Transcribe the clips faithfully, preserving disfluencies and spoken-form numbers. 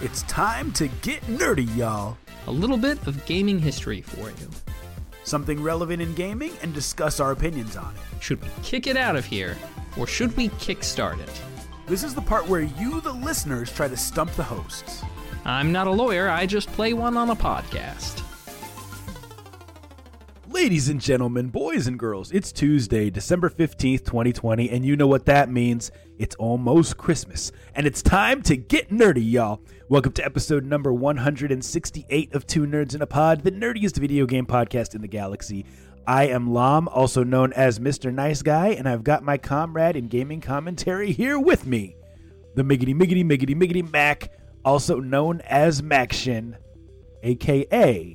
It's time to get nerdy, y'all. A little bit of gaming history for you. Something relevant in gaming and discuss our opinions on it. Should we kick it out of here, or should we kickstart it? This is the part where you, the listeners, try to stump the hosts. I'm not a lawyer, I just play one on a podcast. Ladies and gentlemen, boys and girls, it's Tuesday, December fifteenth, twenty twenty, and you know what that means. It's almost Christmas, and it's time to get nerdy, y'all. Welcome to episode number one hundred sixty-eight of Two Nerds in a Pod, the nerdiest video game podcast in the galaxy. I am Lam, also known as Mister Nice Guy, and I've got my comrade in gaming commentary here with me, the Miggity Miggity Miggity Miggity Mac, also known as Maction, a k a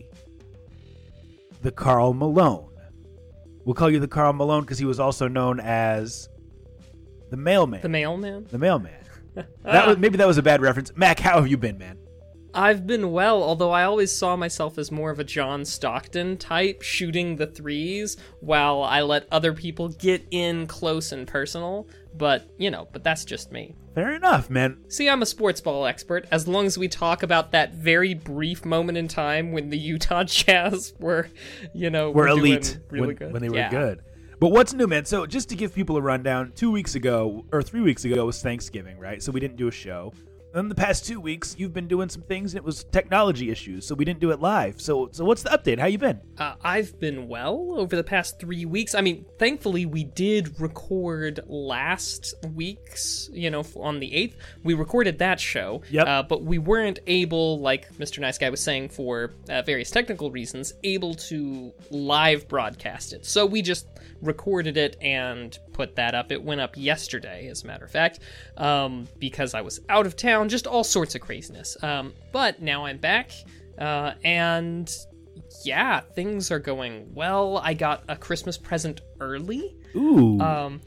the Carl Malone. We'll call you the Carl Malone because he was also known as the Mailman. The Mailman? The Mailman. That was, maybe that was a bad reference. Mac, how have you been, man? I've been well, although I always saw myself as more of a John Stockton type, shooting the threes while I let other people get in close and personal. But, you know, but that's just me. Fair enough, man. See, I'm a sports ball expert, as long as we talk about that very brief moment in time when the Utah Jazz were, you know, were, were elite really when, good. when they were yeah. good. But what's new, man? So just to give people a rundown, two weeks ago, or three weeks ago was Thanksgiving, right? So we didn't do a show. In the past two weeks, you've been doing some things, and it was technology issues, so we didn't do it live. So so what's the update? How you been? Uh, I've been well over the past three weeks. I mean, thankfully, we did record last week's, you know, on the eighth. We recorded that show, yep. uh, but we weren't able, like Mister Nice Guy was saying, for uh, various technical reasons, able to live broadcast it. So we just recorded it and put that up. It went up yesterday, as a matter of fact, um, because I was out of town. Just all sorts of craziness. Um, but now I'm back, uh, and yeah, things are going well. I got a Christmas present early. Ooh. Um,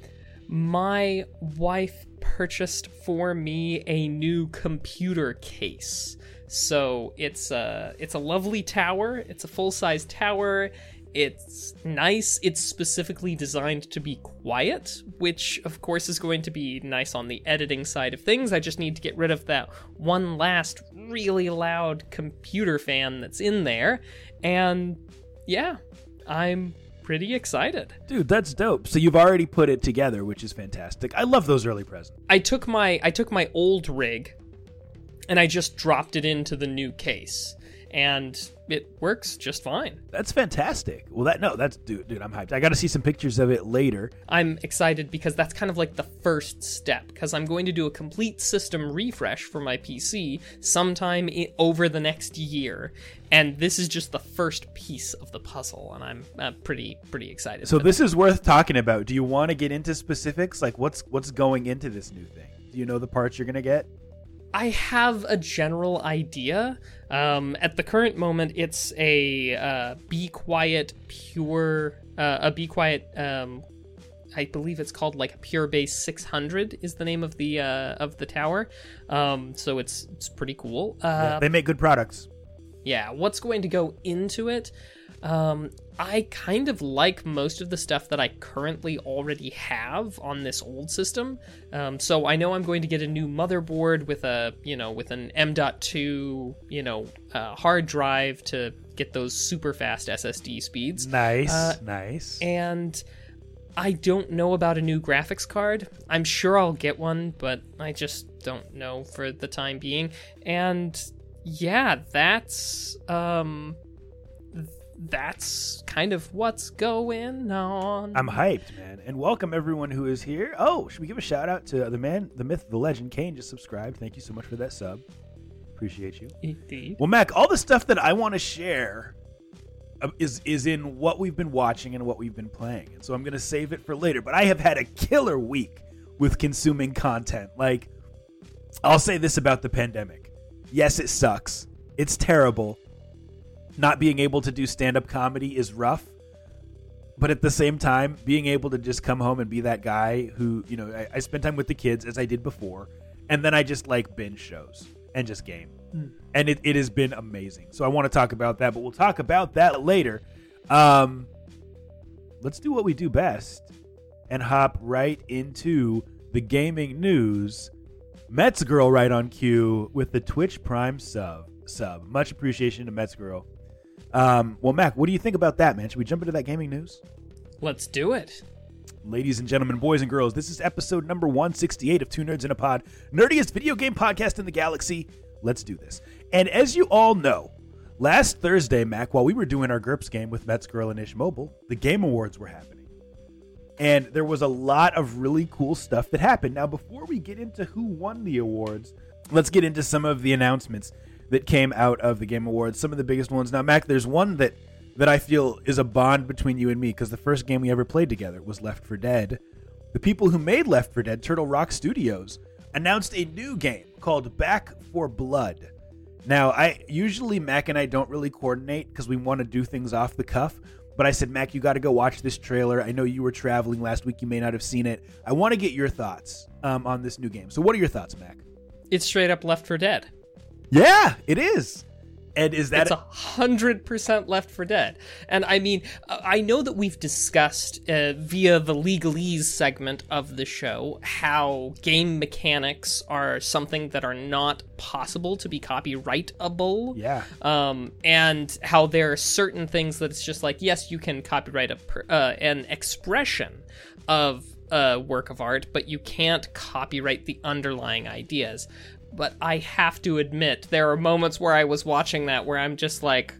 my wife purchased for me a new computer case. So it's a, it's a lovely tower. It's a full-size tower. It's nice. It's specifically designed to be quiet, which of course is going to be nice on the editing side of things. I just need to get rid of that one last really loud computer fan that's in there. And yeah, I'm pretty excited. Dude, that's dope. So you've already put it together, which is fantastic. I love those early presents. I took my I took my old rig and I just dropped it into the new case. And it works just fine. That's fantastic. Well, that no, that's dude, dude. I'm hyped. I got to see some pictures of it later. I'm excited because that's kind of like the first step. Because I'm going to do a complete system refresh for my P C sometime I- over the next year, and this is just the first piece of the puzzle, and I'm uh, pretty pretty excited. So for this that. is worth talking about. Do you want to get into specifics? Like what's what's going into this new thing? Do you know the parts you're gonna get? I have a general idea. Um, at the current moment, it's a uh, Be Quiet Pure, uh, a Be Quiet. Um, I believe it's called like Pure Base six hundred is the name of the uh, of the tower. Um, so it's it's pretty cool. Uh, Yeah, they make good products. Yeah, what's going to go into it? Um, I kind of like most of the stuff that I currently already have on this old system. Um, so I know I'm going to get a new motherboard with a, you know, with an M dot two, you know, uh, hard drive to get those super fast S S D speeds. Nice, uh, nice. And I don't know about a new graphics card. I'm sure I'll get one, but I just don't know for the time being. And yeah, that's um that's kind of what's going on. I'm hyped, man. And welcome everyone who is here. Oh, should we give a shout out to the man, the myth, the legend, Kane just subscribed. Thank you so much for that sub. Appreciate you. Indeed. Well, Mac, all the stuff that I want to share is is in what we've been watching and what we've been playing. And so I'm going to save it for later. But I have had a killer week with consuming content. Like, I'll say this about the pandemic. Yes, it sucks. It's terrible. Not being able to do stand-up comedy is rough. But at the same time, being able to just come home and be that guy who, you know, I, I spend time with the kids as I did before. And then I just like binge shows and just game. Mm. And it, it has been amazing. So I want to talk about that, but we'll talk about that later. Um, let's do what we do best and hop right into the gaming news Mets Girl right on cue with the Twitch Prime sub. Sub. Much appreciation to Mets Girl. Um, well, Mac, what do you think about that, man? Should we jump into that gaming news? Let's do it. Ladies and gentlemen, boys and girls, this is episode number one sixty-eight of Two Nerds in a Pod, nerdiest video game podcast in the galaxy. Let's do this. And as you all know, last Thursday, Mac, while we were doing our GURPS game with Mets Girl and Ish Mobile, the Game Awards were happening. And there was a lot of really cool stuff that happened. Now, before we get into who won the awards, let's get into some of the announcements that came out of the Game Awards, some of the biggest ones. Now, Mac, there's one that, that I feel is a bond between you and me, because the first game we ever played together was Left four Dead. The people who made Left four Dead, Turtle Rock Studios, announced a new game called Back four Blood. Now, I usually Mac and I don't really coordinate because we want to do things off the cuff. But I said, Mac, you got to go watch this trailer. I know you were traveling last week. You may not have seen it. I want to get your thoughts um, on this new game. So what are your thoughts, Mac? It's straight up Left four Dead. Yeah, it is. And is that it's a hundred percent Left four Dead? And I mean, I know that we've discussed uh, via the legalese segment of the show how game mechanics are something that are not possible to be copyrightable. Yeah. Um, and how there are certain things that it's just like, yes, you can copyright a per, uh, an expression of a work of art, but you can't copyright the underlying ideas. But I have to admit, there are moments where I was watching that where I'm just like,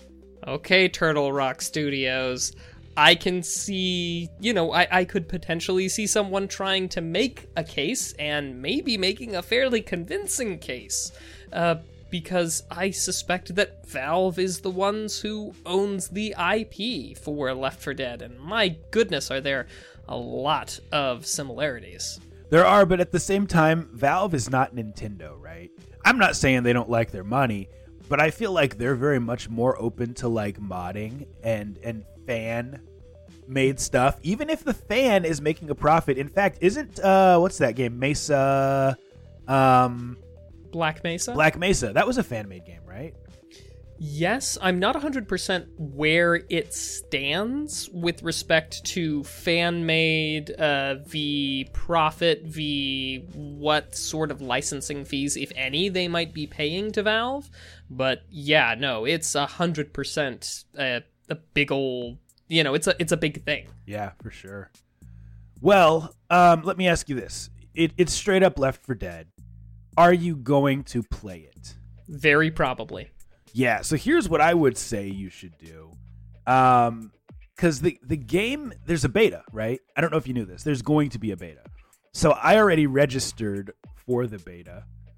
okay, Turtle Rock Studios, I can see, you know, I, I could potentially see someone trying to make a case and maybe making a fairly convincing case. Uh, because I suspect that Valve is the ones who owns the I P for Left four Dead. And my goodness, are there a lot of similarities. There are, but at the same time, Valve is not Nintendo, right? I'm not saying they don't like their money, but I feel like they're very much more open to like modding and and fan made stuff, even if the fan is making a profit. In fact, isn't uh what's that game? Mesa um Black Mesa? Black Mesa. That was a fan made game, right? Yes, I'm not one hundred percent where it stands with respect to fan-made, uh, v profit, v what sort of licensing fees, if any, they might be paying to Valve. But yeah, no, it's one hundred percent a, a big old, you know, it's a it's a big thing. Yeah, for sure. Well, um, let me ask you this. It, it's straight up Left four Dead. Are you going to play it? Very probably. Yeah, so here's what I would say you should do. Um, because the, the game, there's a beta, right? I don't know if you knew this. There's going to be a beta. So I already registered for the beta.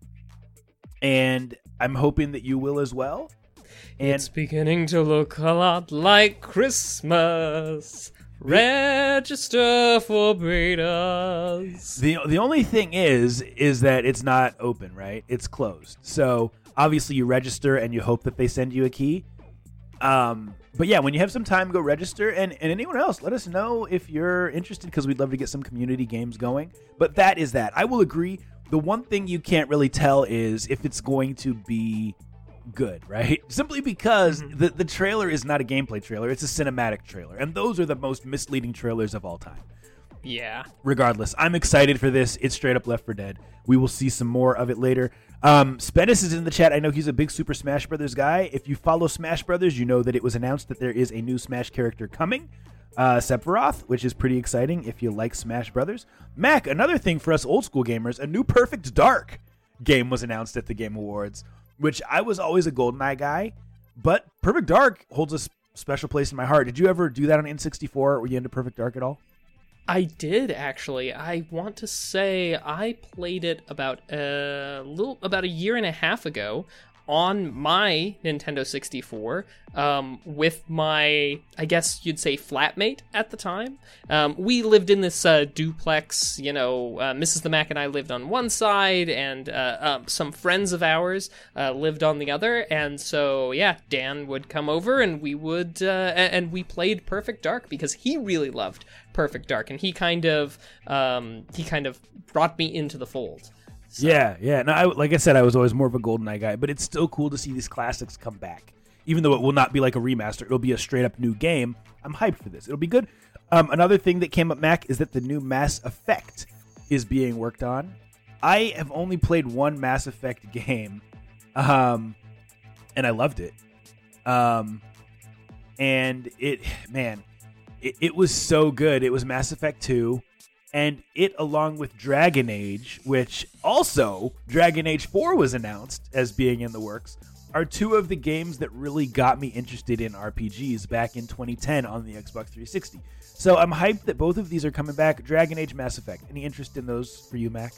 And I'm hoping that you will as well. And it's beginning to look a lot like Christmas. Register for betas. The, the only thing is, is that it's not open, right? It's closed. So obviously you register and you hope that they send you a key. Um, but yeah, when you have some time, go register. And, and anyone else, let us know if you're interested, because we'd love to get some community games going. But that is that. I will agree. The one thing you can't really tell is if it's going to be good, right? Simply because mm-hmm. the, the trailer is not a gameplay trailer. It's a cinematic trailer. And those are the most misleading trailers of all time. Yeah. Regardless, I'm excited for this. It's straight up Left four Dead. We will see some more of it later. Um, Spennis is in the chat. I know he's a big Super Smash Brothers guy. If you follow Smash Brothers, you know that it was announced that there is a new Smash character coming, uh, Sephiroth, which is pretty exciting if you like Smash Brothers. Mac, another thing for us old school gamers, a new Perfect Dark game was announced at the Game Awards, which I was always a GoldenEye guy, but Perfect Dark holds a special place in my heart. Did you ever do that on N sixty-four? Were you into Perfect Dark at all? I did, actually. I want to say I played it about a little about a year and a half ago on my Nintendo sixty-four um, with my, I guess you'd say, flatmate at the time. Um, we lived in this uh, duplex, you know, uh, Missus the Mac and I lived on one side, and uh, um, some friends of ours uh, lived on the other, and so, yeah, Dan would come over, and we would, uh, and we played Perfect Dark, because he really loved Perfect Dark, and he kind of, um, he kind of brought me into the fold. So. Yeah, yeah. No, I, like I said, I was always more of a GoldenEye guy, but it's still cool to see these classics come back. Even though it will not be like a remaster, it'll be a straight-up new game. I'm hyped for this. It'll be good. Um, another thing that came up, Mac, is that the new Mass Effect is being worked on. I have only played one Mass Effect game, um, and I loved it. Um, and it, man, it, it was so good. It was Mass Effect two, and it, along with Dragon Age, which also Dragon Age four was announced as being in the works, are two of the games that really got me interested in R P Gs back in twenty ten on the Xbox three sixty. So I'm hyped that both of these are coming back. Dragon Age, Mass Effect. Any interest in those for you, Mac?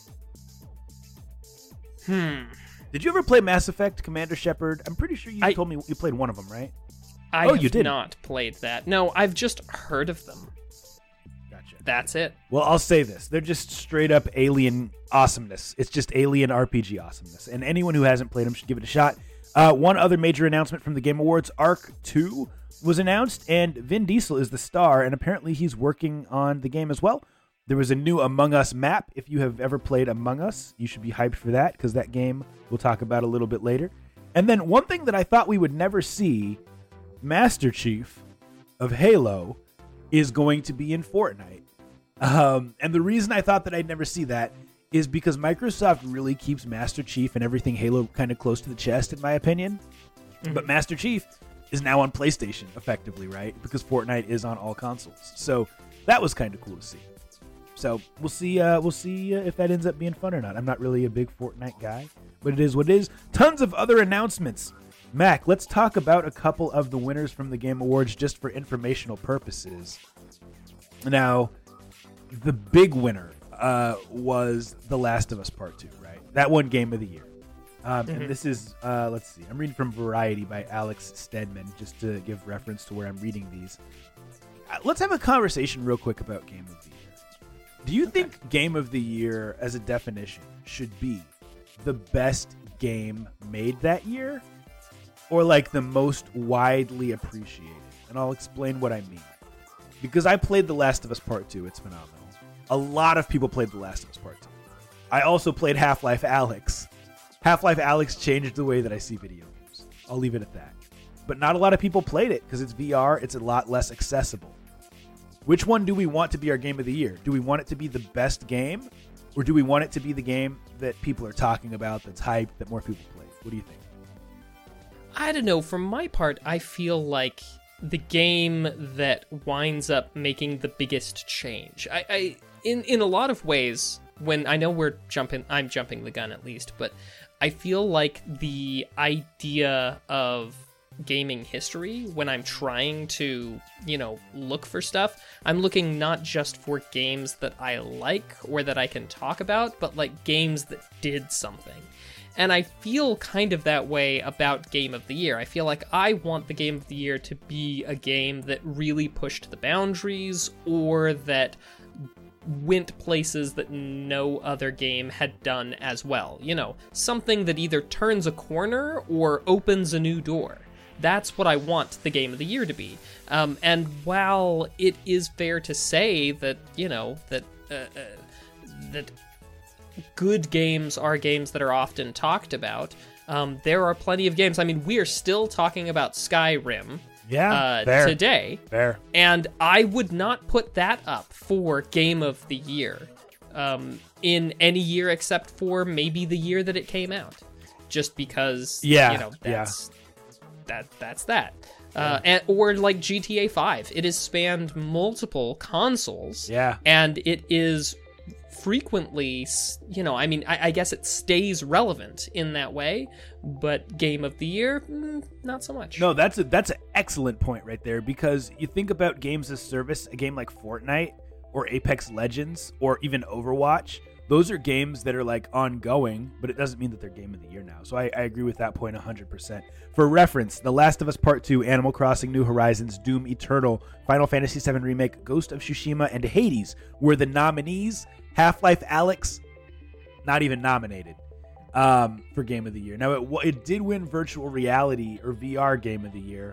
Hmm. Did you ever play Mass Effect, Commander Shepard? I'm pretty sure you I, told me you played one of them, right? I oh, have you did not played that. No, I've just heard of them. Gotcha. That's it. Well, I'll say this. They're just straight up alien awesomeness. It's just alien R P G awesomeness. And anyone who hasn't played them should give it a shot. Uh, one other major announcement from the Game Awards, Ark two was announced, and Vin Diesel is the star, and apparently he's working on the game as well. There was a new Among Us map. If you have ever played Among Us, you should be hyped for that, because that game we'll talk about a little bit later. And then one thing that I thought we would never see, Master Chief of Halo is going to be in Fortnite. Um, and the reason I thought that I'd never see that is because Microsoft really keeps Master Chief and everything Halo kind of close to the chest, in my opinion. Mm-hmm. But Master Chief is now on PlayStation, effectively, right? Because Fortnite is on all consoles. So that was kind of cool to see. So we'll see. Uh, we'll see uh, if that ends up being fun or not. I'm not really a big Fortnite guy, but it is what it is. Tons of other announcements. Mac, let's talk about a couple of the winners from the Game Awards just for informational purposes. Now, the big winner uh, was The Last of Us Part two, right? That won Game of the Year. Um, mm-hmm. And this is, uh, let's see, I'm reading from Variety by Alex Stedman, just to give reference to where I'm reading these. Uh, let's have a conversation real quick about Game of the Year. Do you okay. think Game of the Year, as a definition, should be the best game made that year? Or like the most widely appreciated? And I'll explain what I mean. Because I played The Last of Us Part two, it's phenomenal. A lot of people played The Last of Us Part two. I also played Half-Life Alyx. Half-Life Alyx changed the way that I see video games. I'll leave it at that. But not a lot of people played it because it's V R. It's a lot less accessible. Which one do we want to be our game of the year? Do we want it to be the best game? Or do we want it to be the game that people are talking about, that's hyped, that more people play? What do you think? I don't know. For my part, I feel like the game that winds up making the biggest change. I, I in, in a lot of ways, when I know we're jumping, I'm jumping the gun at least, but I feel like the idea of gaming history, when I'm trying to, you know, look for stuff, I'm looking not just for games that I like or that I can talk about, but like games that did something. And I feel kind of that way about Game of the Year. I feel like I want the Game of the Year to be a game that really pushed the boundaries or that went places that no other game had done as well. You know, something that either turns a corner or opens a new door. That's what I want the Game of the Year to be. Um, and while it is fair to say that, you know, that uh, uh, that good games are games that are often talked about, um, there are plenty of games. I mean, we are still talking about Skyrim yeah, uh, fair. today. Fair. And I would not put that up for Game of the Year um, in any year except for maybe the year that it came out. Just because, yeah, you know, that's... Yeah. That that's that, uh, and, or like G T A five. It has spanned multiple consoles, yeah, and it is frequently, you know, I mean, I, I guess it stays relevant in that way. But Game of the Year, mm, not so much. No, that's a that's an excellent point right there, because you think about games as service, a game like Fortnite or Apex Legends or even Overwatch. Those are games that are like ongoing, but it doesn't mean that they're Game of the Year now. So I, I agree with that point one hundred percent. For reference, The Last of Us Part two, Animal Crossing New Horizons, Doom Eternal, Final Fantasy seven Remake, Ghost of Tsushima, and Hades were the nominees. Half-Life Alyx, not even nominated um, for Game of the Year. Now, it, it did win Virtual Reality or V R Game of the Year,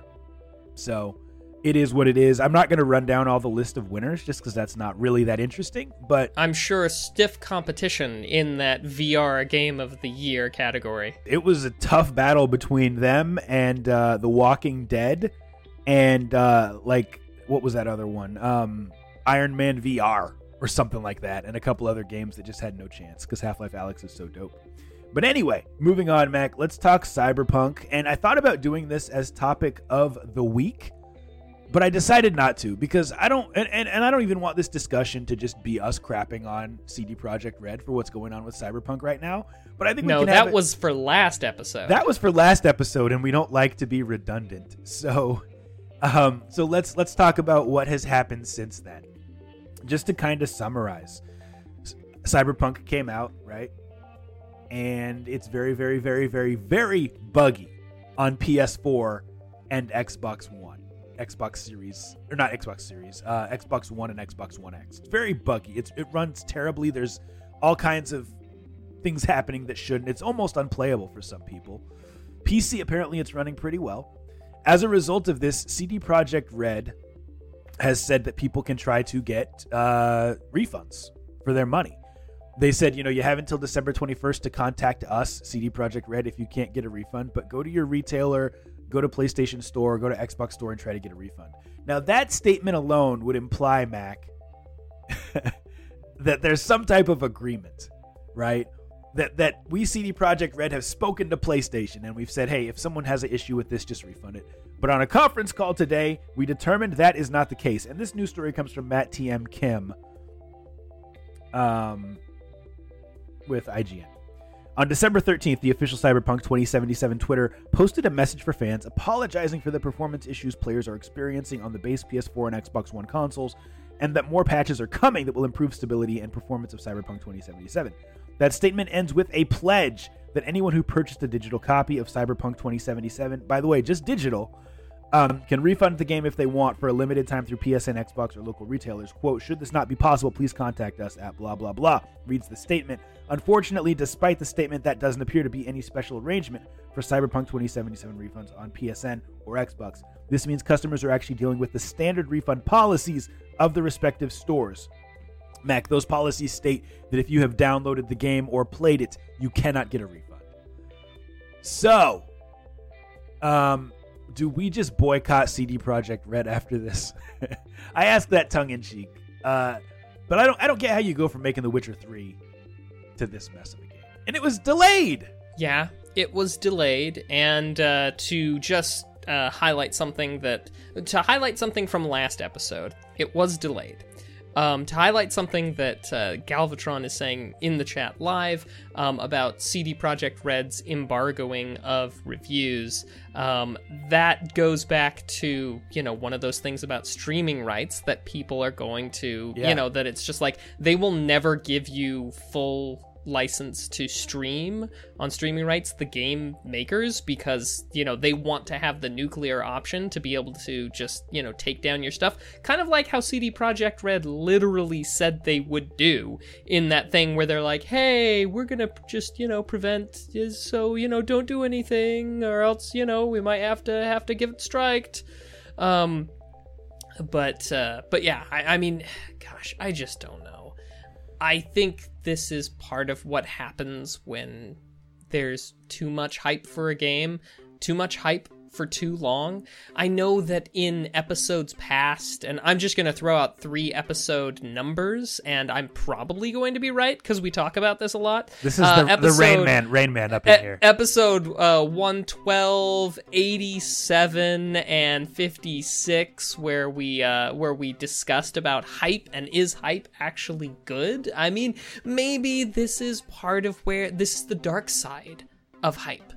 so it is what it is. I'm not going to run down all the list of winners just because that's not really that interesting, but I'm sure stiff competition in that V R Game of the Year category. It was a tough battle between them and uh, The Walking Dead and uh, like, what was that other one? Um, Iron Man V R or something like that, and a couple other games that just had no chance because Half-Life Alyx is so dope. But anyway, moving on, Mac, let's talk Cyberpunk. And I thought about doing this as topic of the week, but I decided not to because I don't, and, and, and I don't even want this discussion to just be us crapping on C D Projekt Red for what's going on with Cyberpunk right now. But I think no, we can that have it, was for last episode. That was for last episode, and we don't like to be redundant. So, um, so let's let's talk about what has happened since then. Just to kind of summarize, Cyberpunk came out, right? And it's very, very, very, very, very buggy on P S four and Xbox One. Xbox Series, or not Xbox Series, uh, Xbox One and Xbox One X. It's very buggy. It's, it runs terribly. There's all kinds of things happening that shouldn't. It's almost unplayable for some people. P C, apparently it's running pretty well. As a result of this, C D Projekt Red has said that people can try to get uh, refunds for their money. They said, you know, you have until December twenty-first to contact us, C D Projekt Red, if you can't get a refund, but go to your retailer, go to PlayStation Store, go to Xbox Store and try to get a refund. Now, that statement alone would imply, Mac, that there's some type of agreement, right? That that we, C D Projekt Red, have spoken to PlayStation and we've said, hey, if someone has an issue with this, just refund it. But on a conference call today, we determined that is not the case. And this news story comes from Matt T M Kim um, with I G N. On December thirteenth, the official Cyberpunk twenty seventy-seven Twitter posted a message for fans apologizing for the performance issues players are experiencing on the base P S four and Xbox One consoles, and that more patches are coming that will improve stability and performance of Cyberpunk twenty seventy-seven. That statement ends with a pledge that anyone who purchased a digital copy of Cyberpunk twenty seventy-seven, by the way, just digital, um, can refund the game if they want for a limited time through P S N, Xbox, or local retailers. Quote, should this not be possible, please contact us at blah, blah, blah, reads the statement. Unfortunately, despite the statement, that doesn't appear to be any special arrangement for Cyberpunk twenty seventy-seven refunds on P S N or Xbox. This means customers are actually dealing with the standard refund policies of the respective stores. Mac, those policies state that if you have downloaded the game or played it, you cannot get a refund. So, um, do we just boycott C D Projekt Red after this? I ask that tongue in cheek, uh, but I don't. I don't get how you go from making The Witcher three to this mess of a game, and it was delayed. Yeah, it was delayed, and uh, to just uh, highlight something that to highlight something from last episode, it was delayed. Um, to highlight something that uh, Galvatron is saying in the chat live um, about C D Projekt Red's embargoing of reviews, um, that goes back to, you know, one of those things about streaming rights that people are going to, yeah. you know, that it's just like they will never give you full license to stream on streaming rights, the game makers, because, you know, they want to have the nuclear option to be able to just, you know, take down your stuff, kind of like how C D Projekt Red literally said they would do in that thing where they're like, hey, we're gonna just, you know, prevent, so, you know, don't do anything or else, you know, we might have to have to give it striked. Um but uh but yeah, I, I mean, gosh, I just don't know. I think this is part of what happens when there's too much hype for a game, too much hype for too long. I know that in episodes past, and I'm just going to throw out three episode numbers, and I'm probably going to be right because we talk about this a lot. This is uh, the, episode, the Rain Man, Rain Man up in e- here. Episode uh, one twelve, eighty-seven, and fifty-six, where we uh, where we discussed about hype and is hype actually good? I mean, maybe this is part of where this is the dark side of hype.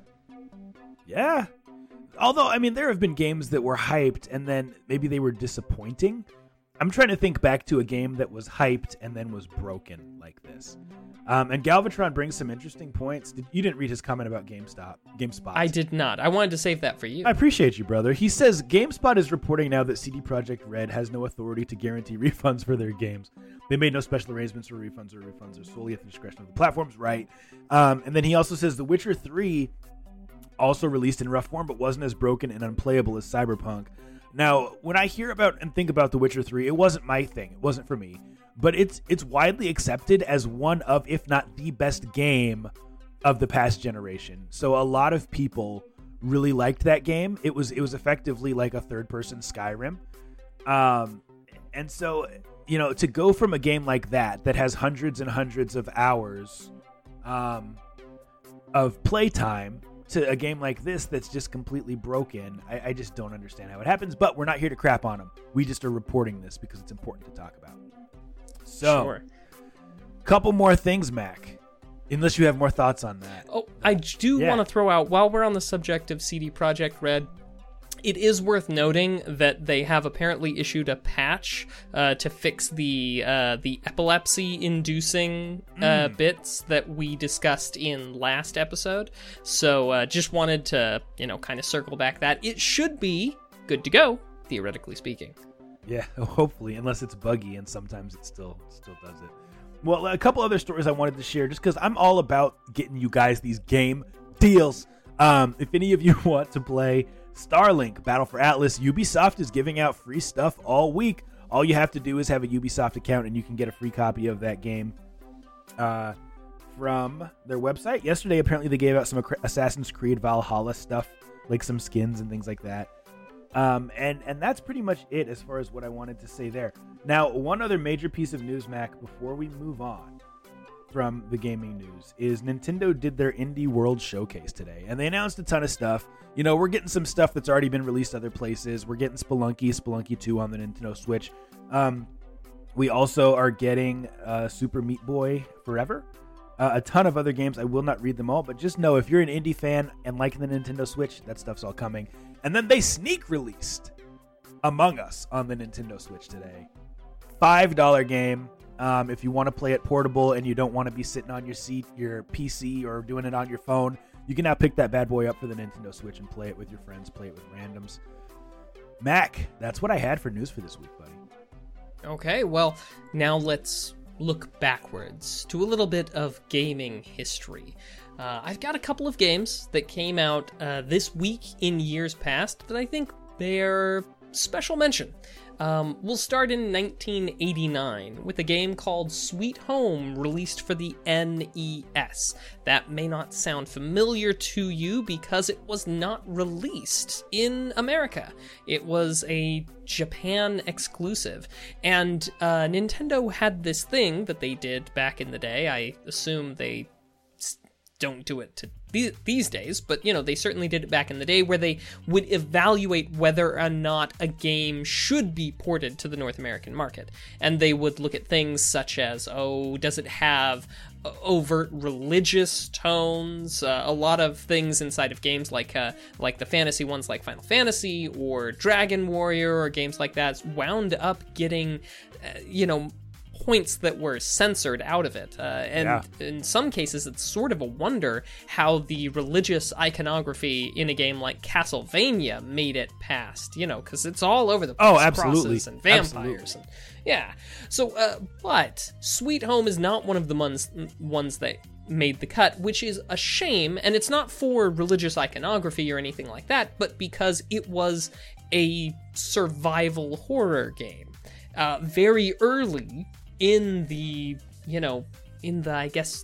Yeah. Although, I mean, there have been games that were hyped and then maybe they were disappointing. I'm trying to think back to a game that was hyped and then was broken like this. Um, and Galvatron brings some interesting points. Did, you didn't read his comment about GameStop, GameSpot. I did not. I wanted to save that for you. I appreciate you, brother. He says GameSpot is reporting now that C D Projekt Red has no authority to guarantee refunds for their games. They made no special arrangements for refunds, or refunds are solely at the discretion of the platforms, right? Um, and then he also says The Witcher three also released in rough form, but wasn't as broken and unplayable as Cyberpunk. Now, when I hear about and think about The Witcher three, it wasn't my thing. It wasn't for me. But it's it's widely accepted as one of, if not the best game of the past generation. So a lot of people really liked that game. It was it was effectively like a third-person Skyrim. Um, and so, you know, to go from a game like that that has hundreds and hundreds of hours um, of playtime to a game like this that's just completely broken, I, I just don't understand how it happens. But we're not here to crap on them. We just are reporting this because it's important to talk about. So, Sure. couple more things, Mac. Unless you have more thoughts on that. Oh, I do Yeah. want to throw out, while we're on the subject of C D Projekt Red, it is worth noting that they have apparently issued a patch uh, to fix the uh, the epilepsy-inducing uh, bits that we discussed in last episode. So uh, just wanted to, you know, kind of circle back that. It should be good to go, theoretically speaking. Yeah, hopefully, unless it's buggy, and sometimes it still still does it. Well, a couple other stories I wanted to share, just because I'm all about getting you guys these game deals. Um, if any of you want to play Starlink Battle for Atlas, Ubisoft is giving out free stuff all week. All you have to do is have a Ubisoft account, and you can get a free copy of that game uh, from their website. Yesterday, apparently, they gave out some Assassin's Creed Valhalla stuff, like some skins and things like that. Um, and, and that's pretty much it as far as what I wanted to say there. Now, one other major piece of news, Mac, before we move on from the gaming news, is Nintendo did their Indie World Showcase today, and they announced a ton of stuff. You know, we're getting some stuff that's already been released other places. We're getting Spelunky, Spelunky two on the Nintendo Switch. Um, we also are getting uh, Super Meat Boy Forever. Uh, a ton of other games. I will not read them all, but just know if you're an indie fan and liking the Nintendo Switch, that stuff's all coming. And then they sneak released Among Us on the Nintendo Switch today. five dollars game. Um, if you want to play it portable and you don't want to be sitting on your seat, your P C, or doing it on your phone, you can now pick that bad boy up for the Nintendo Switch and play it with your friends, play it with randoms. Mac, that's what I had for news for this week, buddy. Okay, well, now let's look backwards to a little bit of gaming history. Uh, I've got a couple of games that came out uh, this week in years past that I think they're special mention. Um, we'll start in nineteen eighty-nine with a game called Sweet Home, released for the N E S. That may not sound familiar to you because it was not released in America. It was a Japan exclusive. And uh, Nintendo had this thing that they did back in the day. I assume they don't do it to these days, but you know, they certainly did it back in the day, where they would evaluate whether or not a game should be ported to the North American market. And they would look at things such as, oh, does it have overt religious tones? Uh, a lot of things inside of games like uh, like the fantasy ones like Final Fantasy or Dragon Warrior or games like that wound up getting, uh, you know, points that were censored out of it. Uh, and Yeah. in some cases, it's sort of a wonder how the religious iconography in a game like Castlevania made it past, you know, because it's all over the place. Oh, absolutely. Crosses and vampires. Absolutely. And, yeah. So, uh, but Sweet Home is not one of the ones, ones that made the cut, which is a shame, and it's not for religious iconography or anything like that, but because it was a survival horror game. Uh, very early in the, you know, in the, I guess,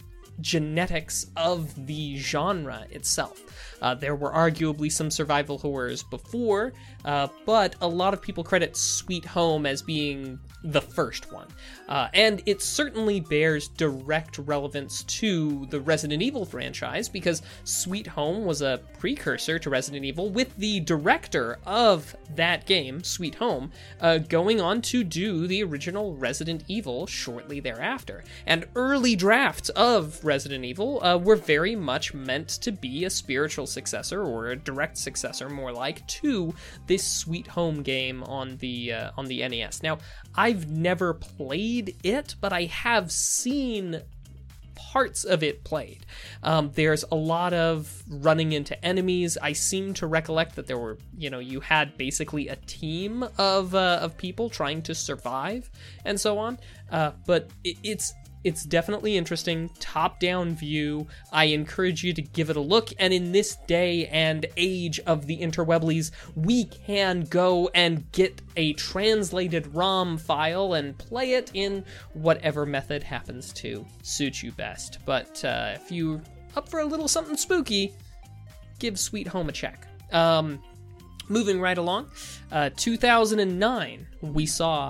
genetics of the genre itself. Uh, there were arguably some survival horrors before, uh, but a lot of people credit Sweet Home as being the first one. Uh, and it certainly bears direct relevance to the Resident Evil franchise, because Sweet Home was a precursor to Resident Evil, with the director of that game, Sweet Home, uh, going on to do the original Resident Evil shortly thereafter. And early drafts of Resident Evil uh, were very much meant to be a spiritual successor, or a direct successor more like, to this Sweet Home game on the uh, on the N E S. Now, I've never played it, but I have seen parts of it played. Um, there's a lot of running into enemies. I seem to recollect that there were, you know, you had basically a team of uh, of people trying to survive and so on. Uh, but it, it's It's definitely interesting, top-down view. I encourage you to give it a look, and in this day and age of the interweblies, we can go and get a translated ROM file and play it in whatever method happens to suit you best. But uh, if you're up for a little something spooky, give Sweet Home a check. Um, moving right along, uh, two thousand nine, we saw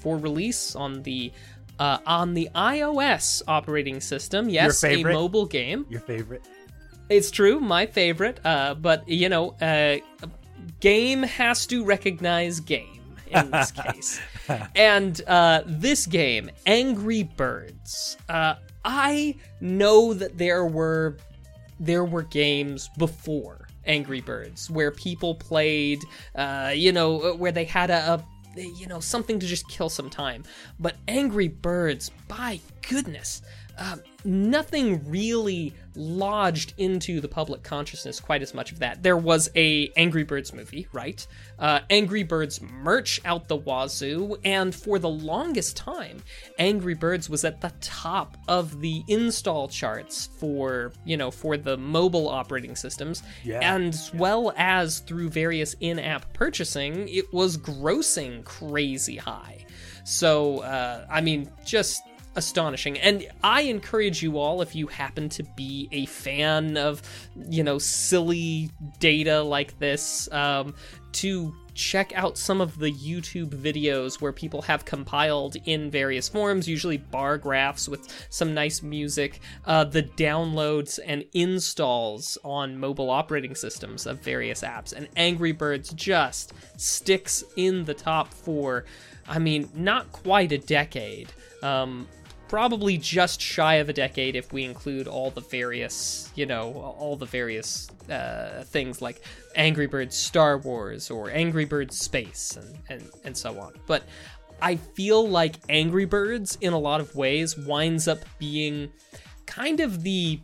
for release on the uh, on the iOS operating system. Yes, Your a favorite? mobile game. Your favorite? It's true, my favorite. Uh, but you know, uh, game has to recognize game in this case. And uh, this game, Angry Birds. Uh, I know that there were there were games before Angry Birds where people played, uh, you know, where they had a, a you know, something to just kill some time. But Angry Birds, by goodness, uh, nothing really lodged into the public consciousness quite as much of that. There was a Angry Birds movie, right? Uh, Angry Birds merch out the wazoo, and for the longest time, Angry Birds was at the top of the install charts for, you know, for the mobile operating systems, Yeah. and as well as through various in-app purchasing, it was grossing crazy high. So, uh, I mean, just astonishing. And I encourage you all, if you happen to be a fan of, you know, silly data like this, um, to check out some of the YouTube videos where people have compiled in various forms, usually bar graphs with some nice music, uh, the downloads and installs on mobile operating systems of various apps. And Angry Birds just sticks in the top for, I mean, not quite a decade. Um, probably just shy of a decade if we include all the various, you know, all the various uh, things like Angry Birds Star Wars or Angry Birds Space and, and, and so on. But I feel like Angry Birds, in a lot of ways, winds up being kind of the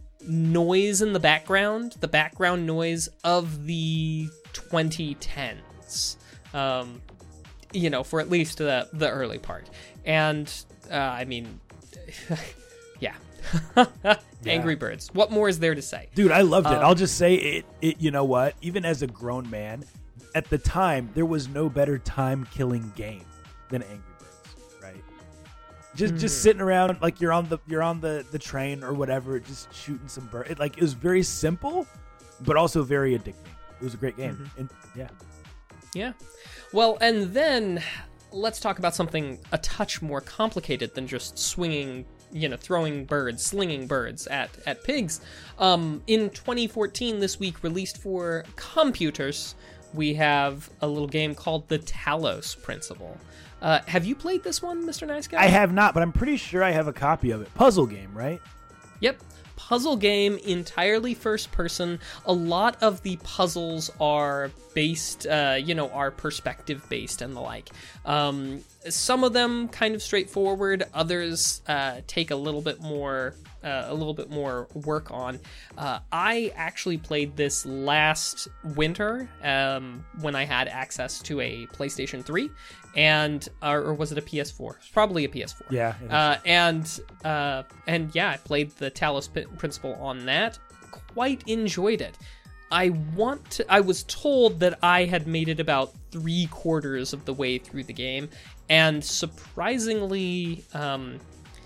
noise in the background, the background noise of the twenty tens, um, you know, for at least the, the early part. And, uh, I mean, yeah. Angry Birds. What more is there to say? Dude, I loved it. Um, I'll just say it, it. You know what? Even as a grown man, at the time, there was no better time-killing game than Angry Birds, right? Just, just sitting around like you're on the you're on the, the train or whatever, just shooting some birds. It, like it was very simple, but also very addicting. It was a great game, Mm-hmm. and yeah. Yeah. Well, and then let's talk about something a touch more complicated than just swinging, you know, throwing birds, slinging birds at, at pigs. Um, in twenty fourteen, this week, released for computers, we have a little game called The Talos Principle. Uh, have you played this one, Mister Nice Guy? I have not, but I'm pretty sure I have a copy of it. Puzzle game, right? Yep. Puzzle game, entirely first person. A lot of the puzzles are based, uh, you know, are perspective based and the like. Um, some of them kind of straightforward. Others uh, take a little bit more, uh, a little bit more work on. Uh, I actually played this last winter um, when I had access to a PlayStation three, and uh, or was it a P S four? It's probably a P S four. Yeah. it is. Uh, and uh, and yeah, I played the Talos P- Principle on that. Quite enjoyed it. I want to, I was told that I had made it about three quarters of the way through the game, and surprisingly, um,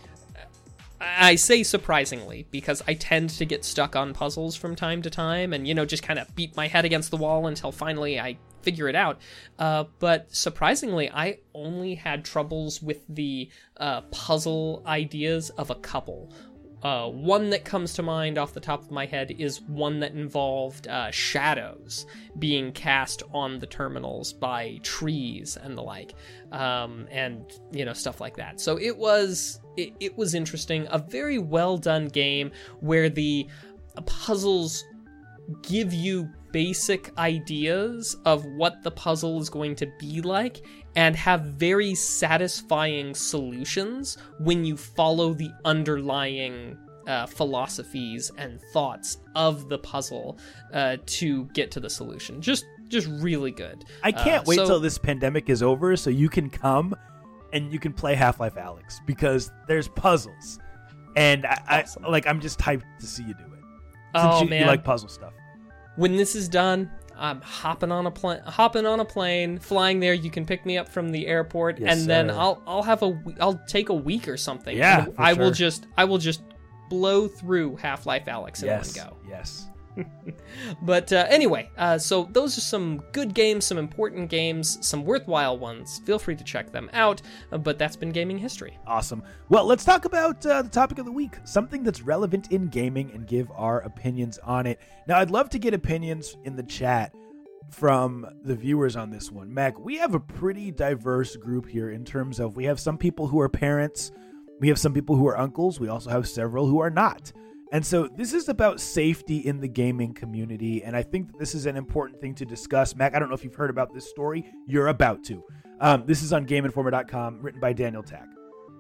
I say surprisingly because I tend to get stuck on puzzles from time to time, and you know, just kind of beat my head against the wall until finally I figure it out. Uh, but surprisingly, I only had troubles with the uh, puzzle ideas of a couple. Uh, one that comes to mind off the top of my head is one that involved uh, shadows being cast on the terminals by trees and the like, um, and you know, stuff like that. So it was it, it was interesting, a very well done game where the puzzles give you basic ideas of what the puzzle is going to be like and have very satisfying solutions when you follow the underlying uh, philosophies and thoughts of the puzzle uh, to get to the solution. Just just really good. I can't uh, wait so- till this pandemic is over so you can come and you can play Half-Life Alyx because there's puzzles. And I, Awesome. I like I'm just hyped to see you do it. Since Oh, you, you man. like puzzle stuff. When this is done, I'm hopping on a plane, hopping on a plane, flying there. You can pick me up from the airport, Yes, and then sir. I'll I'll have a we- I'll take a week or something. Yeah, and for I will sure. just I will just blow through Half-Life Alyx in Yes. one go. Yes. But uh, anyway, uh, so those are some good games, some important games, some worthwhile ones. Feel free to check them out, uh, but that's been gaming history. Awesome. Well, let's talk about uh, the topic of the week, something that's relevant in gaming, and give our opinions on it. Now, I'd love to get opinions in the chat from the viewers on this one. Mac, we have a pretty diverse group here in terms of we have some people who are parents, we have some people who are uncles, we also have several who are not. And so this is about safety in the gaming community, and I think that this is an important thing to discuss. Mac, I don't know if you've heard about this story. You're about to. Um, this is on Game Informer dot com, written by Daniel Tack.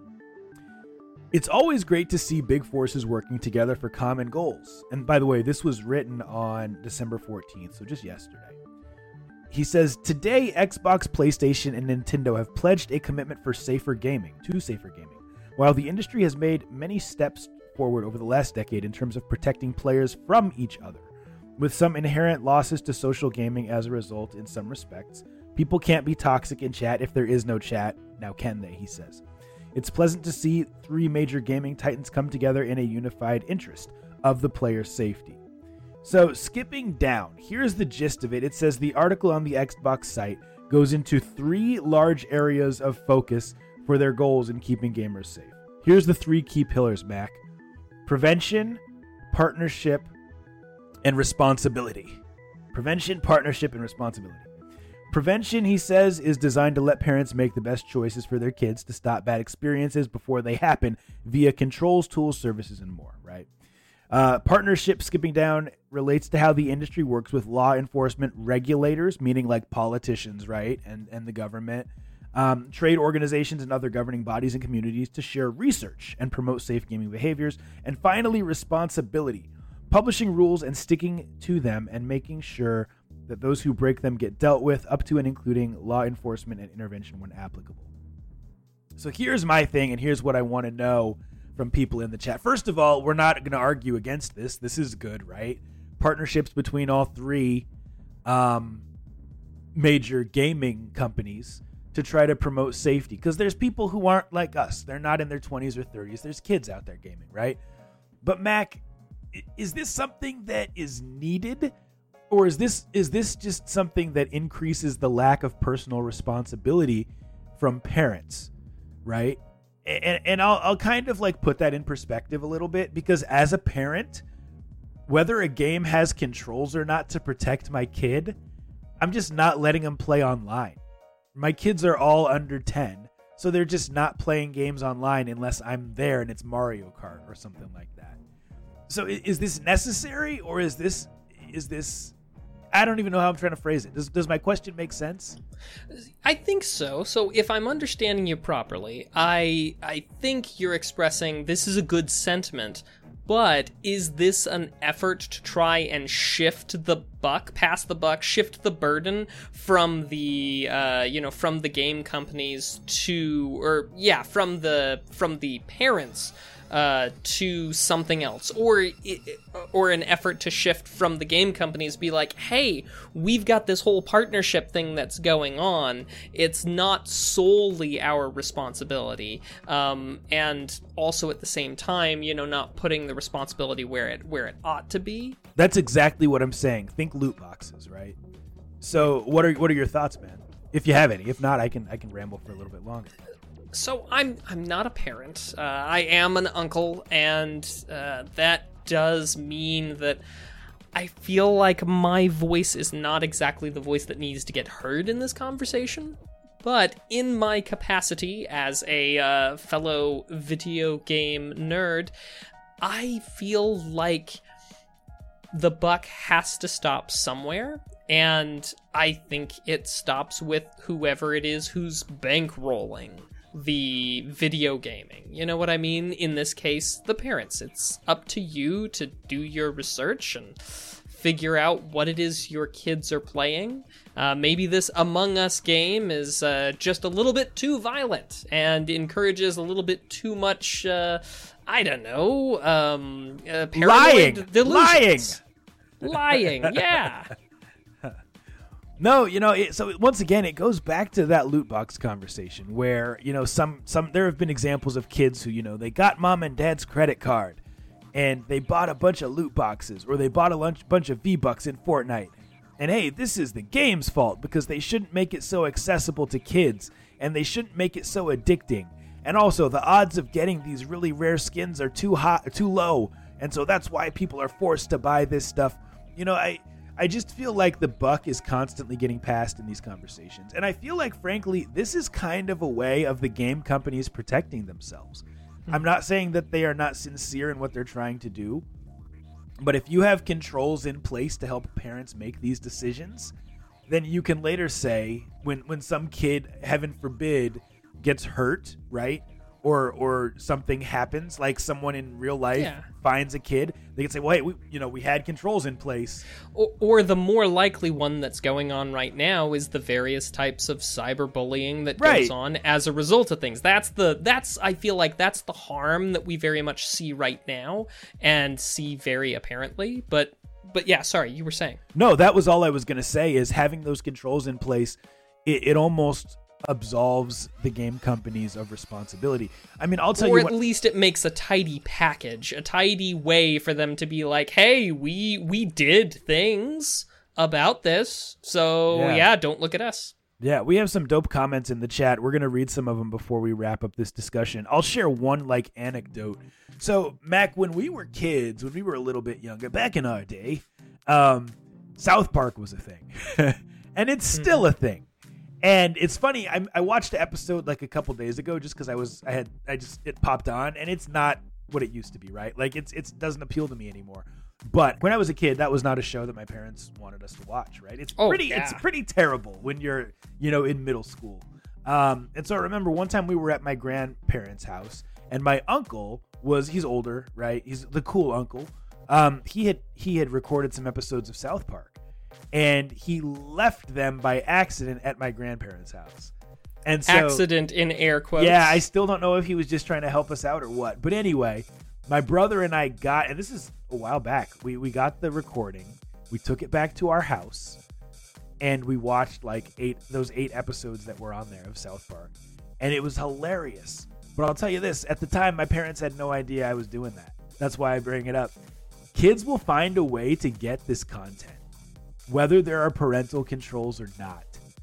It's always great to see big forces working together for common goals. And by the way, this was written on December fourteenth, so just yesterday. He says, today, Xbox, PlayStation, and Nintendo have pledged a commitment for safer gaming, to safer gaming. While the industry has made many steps forward over the last decade in terms of protecting players from each other, with some inherent losses to social gaming as a result in some respects. People can't be toxic in chat if there is no chat. Now can they, he says. It's pleasant to see three major gaming titans come together in a unified interest of the player's safety. So skipping down, here's the gist of it. It says the article on the Xbox site goes into three large areas of focus for their goals in keeping gamers safe. Here's the three key pillars, Mac. Prevention, partnership, and responsibility. Prevention, partnership, and responsibility. Prevention, he says, is designed to let parents make the best choices for their kids to stop bad experiences before they happen via controls, tools, services, and more, right? Uh, partnership, skipping down, relates to how the industry works with law enforcement regulators, meaning like politicians, right, and, and the government, um, trade organizations and other governing bodies and communities to share research and promote safe gaming behaviors. And finally, responsibility, publishing rules and sticking to them and making sure that those who break them get dealt with, up to and including law enforcement and intervention when applicable. So here's my thing, and here's what I want to know from people in the chat. First of all, we're not going to argue against this. This is good, right? Partnerships between all three um, major gaming companies to try to promote safety, because there's people who aren't like us. They're not in their twenties or thirties. There's kids out there gaming, right? But Mac, is this something that is needed? Or is this is this just something that increases the lack of personal responsibility from parents, right? And, and I'll, I'll kind of like put that in perspective a little bit, because as a parent, whether a game has controls or not to protect my kid, I'm just not letting them play online. My kids are all under ten, so they're just not playing games online unless I'm there and it's Mario Kart or something like that. So is this necessary, or is this is this... I don't even know how I'm trying to phrase it. Does does my question make sense? I think so. So if I'm understanding you properly, I I think you're expressing this is a good sentiment, but is this an effort to try and shift the buck, pass the buck, shift the burden from the uh, you know from the game companies to, or yeah, from the from the parents uh, to something else, or or an effort to shift from the game companies, be like, hey, we've got this whole partnership thing that's going on. It's not solely our responsibility, um, and also at the same time, you know, not putting the responsibility where it where it ought to be. That's exactly what I'm saying. Think loot boxes, right? So, what are what are your thoughts, man? If you have any. If not, I can I can ramble for a little bit longer. So I'm I'm not a parent. Uh, I am an uncle, and uh, that does mean that I feel like my voice is not exactly the voice that needs to get heard in this conversation. But in my capacity as a uh, fellow video game nerd, I feel like the buck has to stop somewhere. And I think it stops with whoever it is who's bankrolling the video gaming. You know what I mean? In this case, the parents. It's up to you to do your research and figure out what it is your kids are playing. Uh, maybe this Among Us game is uh, just a little bit too violent and encourages a little bit too much, uh, I don't know, um, uh, paranoid lying, delusions. Lying, lying, yeah. No, you know, it, so once again, it goes back to that loot box conversation where, you know, some, some, there have been examples of kids who, you know, they got mom and dad's credit card and they bought a bunch of loot boxes, or they bought a lunch, bunch of V-Bucks in Fortnite. And hey, this is the game's fault because they shouldn't make it so accessible to kids, and they shouldn't make it so addicting. And also, the odds of getting these really rare skins are too high, too low, and so that's why people are forced to buy this stuff. You know, I I just feel like the buck is constantly getting passed in these conversations. And I feel like, frankly, this is kind of a way of the game companies protecting themselves. I'm not saying that they are not sincere in what they're trying to do, but if you have controls in place to help parents make these decisions, then you can later say, when, when some kid, heaven forbid, gets hurt, right? Or or something happens, like someone in real life yeah. finds a kid, they can say, well, hey, we, you know, we had controls in place. Or, or the more likely one that's going on right now is the various types of cyberbullying that Right. goes on as a result of things. That's the that's I feel like that's the harm that we very much see right now and see very apparently. But but yeah, sorry, you were saying. No, that was all I was going to say, is having those controls in place, it, it almost absolves the game companies of responsibility. I mean, I'll tell or you what... at least it makes a tidy package, a tidy way for them to be like, hey, we we did things about this, so Yeah. yeah, don't look at us. Yeah, we have some dope comments in the chat. We're going to read some of them before we wrap up this discussion. I'll share one, like, anecdote. So, Mac, when we were kids, when we were a little bit younger, back in our day, um, South Park was a thing. And it's still a thing. And it's funny, I, I watched the episode like a couple days ago just because I was, I had, I just, it popped on, and it's not what it used to be, right? Like, it's, it doesn't appeal to me anymore. But when I was a kid, that was not a show that my parents wanted us to watch, right? It's Oh, pretty, yeah. it's pretty terrible when you're, you know, in middle school. Um, and so I remember one time we were at my grandparents' house, and my uncle was, he's older, right? He's the cool uncle. Um, he had, he had recorded some episodes of South Park. And he left them by accident at my grandparents' house. And so, Accident in air quotes. yeah, I still don't know if he was just trying to help us out or what. But anyway, my brother and I got, and this is a while back, we, we got the recording. We took it back to our house, and we watched like eight those eight episodes that were on there of South Park. And it was hilarious. But I'll tell you this, at the time, my parents had no idea I was doing that. That's why I bring it up. Kids will find a way to get this content, whether there are parental controls or not.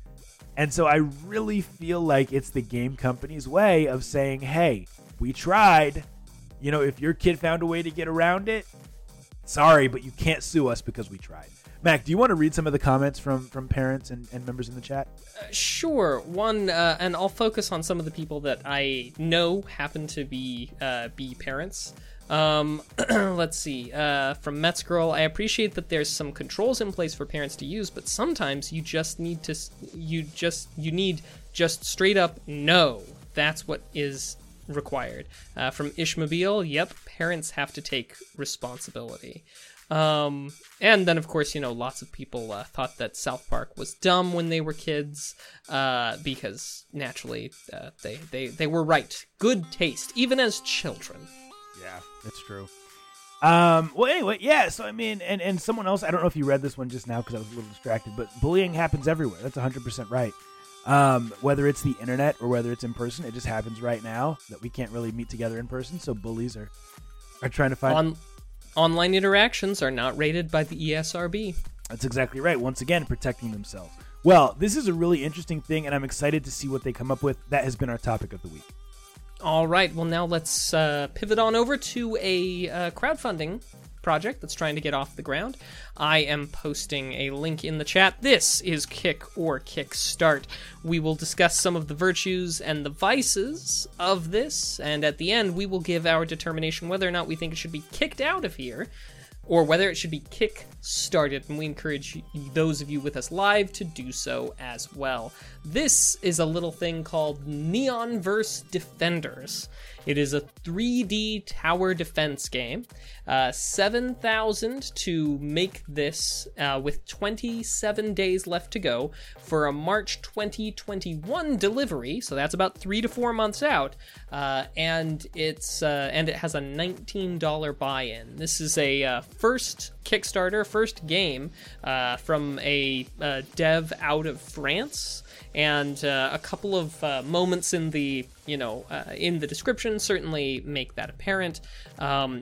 And so I really feel like it's the game company's way of saying, hey, we tried. You know, if your kid found a way to get around it, sorry, but you can't sue us because we tried. Mac, do you want to read some of the comments from, from parents and, and members in the chat? Uh, sure. One, uh, and I'll focus on some of the people that I know happen to be uh, be parents. Um, let's see. Uh, from Mets Girl, I appreciate that there's some controls in place for parents to use, but sometimes you just need to, you just, you need just straight up no. That's what is required. Uh, from Ishmobile, yep, parents have to take responsibility. Um, and then, of course, you know, lots of people uh, thought that South Park was dumb when they were kids, uh, because naturally uh, they, they, they were right. Good taste, even as children. Yeah, that's true. Um, well, anyway, yeah, so I mean, and, and someone else, I don't know if you read this one just now because I was a little distracted, but bullying happens everywhere. That's one hundred percent right. Um, whether it's the internet or whether it's in person, it just happens right now that we can't really meet together in person, so bullies are, are trying to find... On- online interactions are not rated by the E S R B. That's exactly right. Once again, protecting themselves. Well, this is a really interesting thing, and I'm excited to see what they come up with. That has been our topic of the week. All right, well, now let's uh, pivot on over to a uh, crowdfunding project that's trying to get off the ground. I am posting a link in the chat. This is Kick or Kickstart. We will discuss some of the virtues and the vices of this, and at the end, we will give our determination whether or not we think it should be kicked out of here, or whether it should be kick-started, and we encourage those of you with us live to do so as well. This is a little thing called Neonverse Defenders. It is a three D tower defense game. Uh, seven thousand to make this uh, with twenty-seven days left to go for a March twenty twenty-one delivery. So that's about three to four months out. Uh, and it's uh, and it has a nineteen dollars buy-in. This is a uh, first Kickstarter, first game uh, from a uh, dev out of France. And uh, a couple of uh, moments in the, you know, uh, in the description certainly make that apparent. Um,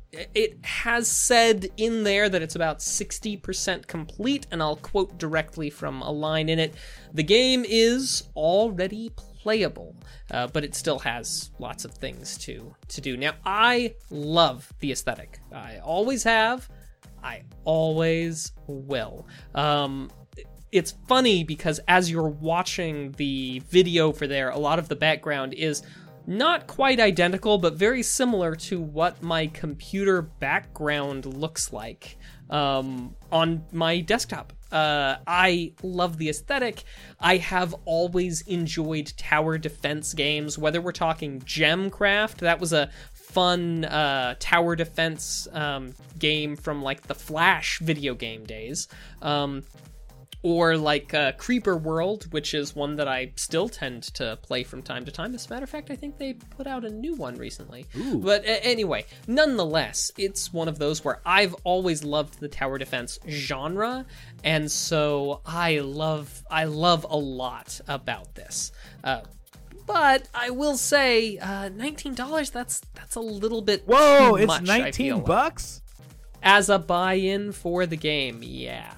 it has said in there that it's about sixty percent complete, and I'll quote directly from a line in it. The game is already playable, uh, but it still has lots of things to, to do. Now, I love the aesthetic. I always have. I always will. Um, it's funny because as you're watching the video for there, a lot of the background is not quite identical, but very similar to what my computer background looks like um, on my desktop. Uh, I love the aesthetic. I have always enjoyed tower defense games, whether we're talking Gemcraft, that was a fun uh, tower defense um, game from like the Flash video game days. Um, Or like uh, Creeper World, which is one that I still tend to play from time to time. As a matter of fact, I think they put out a new one recently. Ooh. But uh, anyway, nonetheless, it's one of those where I've always loved the tower defense genre, and so I love I love a lot about this. Uh, but I will say, uh, nineteen dollars. That's that's a little bit Whoa! too It's much, I feel nineteen like. bucks. As a buy-in for the game. Yeah.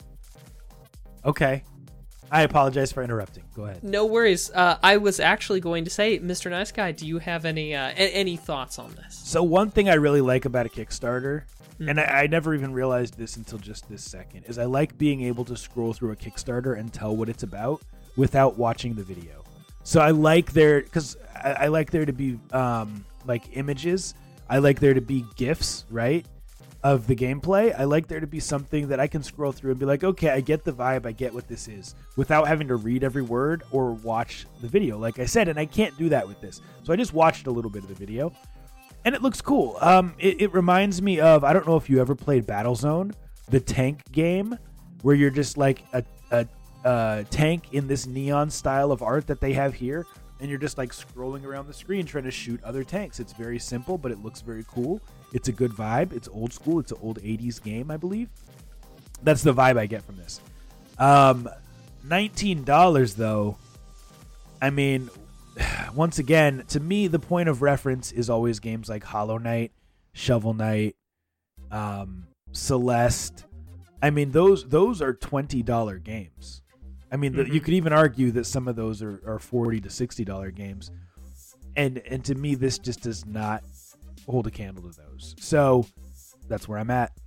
Okay. I apologize for interrupting. Go ahead. No worries. Uh, I was actually going to say, Mister Nice Guy, do you have any uh, a- any thoughts on this? So one thing I really like about a Kickstarter, Mm. and I, I never even realized this until just this second, is I like being able to scroll through a Kickstarter and tell what it's about without watching the video. So I like there, because I, I like there to be um, like images. I like there to be GIFs, right, of the gameplay. I like there to be something that I can scroll through and be like, okay, I get the vibe, I get what this is, without having to read every word or watch the video, like I said, and I can't do that with this. So I just watched a little bit of the video, and it looks cool. Um, it, it reminds me of, I don't know if you ever played Battlezone, the tank game, where you're just like a, a, a tank in this neon style of art that they have here, and you're just like scrolling around the screen trying to shoot other tanks. It's very simple, but it looks very cool. It's a good vibe. It's old school. It's an old eighties game, I believe. That's the vibe I get from this. Um, nineteen dollars, though. I mean, once again, to me, the point of reference is always games like Hollow Knight, Shovel Knight, um, Celeste. I mean, those those are twenty dollars games. I mean, mm-hmm. the, you could even argue that some of those are, are forty to sixty dollars games. And and to me, this just does not hold a candle to those. So that's where I'm at.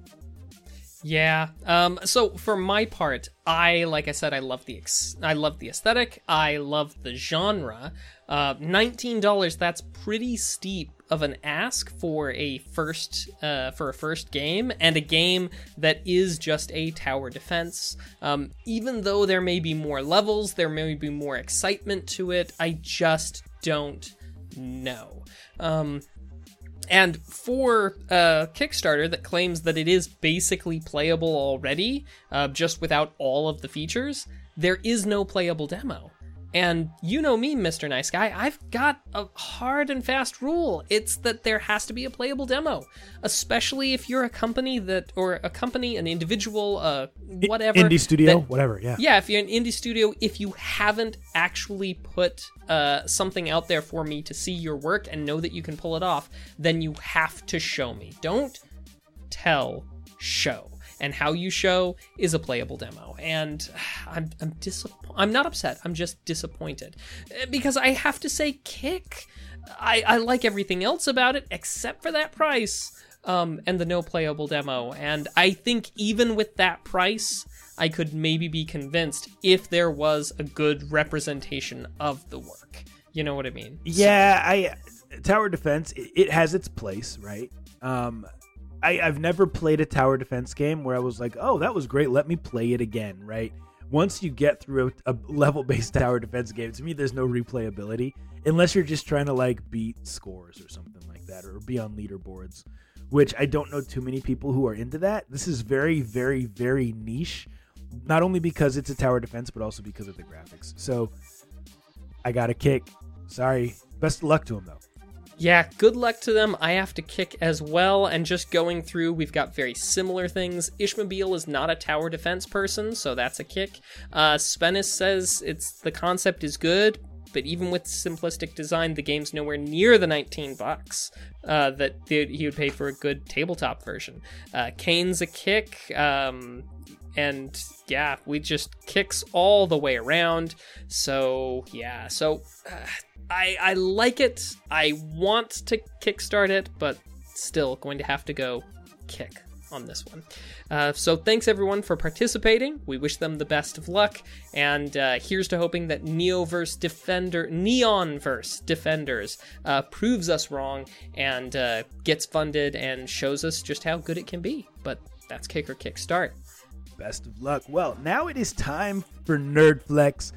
Yeah. Um, so for my part, I, like I said, I love the ex- I love the aesthetic. I love the genre. Uh, nineteen dollars. That's pretty steep of an ask for a first uh, for a first game, and a game that is just a tower defense. Um, even though there may be more levels, there may be more excitement to it. I just don't know. Um, And for a Kickstarter that claims that it is basically playable already, uh, just without all of the features, there is no playable demo. And you know me, Mister Nice Guy, I've got a hard and fast rule. It's that there has to be a playable demo, especially if you're a company that, or a company, an individual, uh, whatever. Indie studio, that, whatever, yeah. Yeah, if you're an indie studio, if you haven't actually put uh, something out there for me to see your work and know that you can pull it off, then you have to show me. Don't tell, show. And how you show is a playable demo. And I'm I'm disappointed. I'm not upset. I'm just disappointed. Because I have to say, Kick. I, I like everything else about it except for that price um, and the no playable demo. And I think even with that price, I could maybe be convinced if there was a good representation of the work. You know what I mean? Yeah, so. I tower defense, it, it has its place, right? Um I, I've never played a tower defense game where I was like, oh, that was great, let me play it again, right? Once you get through a, a level-based tower defense game, to me, there's no replayability, unless you're just trying to, like, beat scores or something like that, or be on leaderboards, which I don't know too many people who are into that. This is very, very, very niche, not only because it's a tower defense, but also because of the graphics. So, I got a Kick. Sorry. Best of luck to him, though. Yeah, good luck to them. I have to Kick as well, and just going through, we've got very similar things. Ishmobile is not a tower defense person, so that's a Kick. Uh, Spenis says it's the concept is good. but even with simplistic design, the game's nowhere near the nineteen bucks uh, that he would pay for a good tabletop version. Uh, Kane's a kick, um, and yeah, we just kicks all the way around. So yeah, so uh, I I like it. I want to kickstart it, but still going to have to go kick on this one. Uh, so thanks everyone for participating. We wish them the best of luck, and uh, here's to hoping that Neoverse Defender, Neonverse Defenders uh, proves us wrong and uh, gets funded and shows us just how good it can be. But that's Kick or Kickstart. Best of luck. Well, now it is time for Nerd Flex.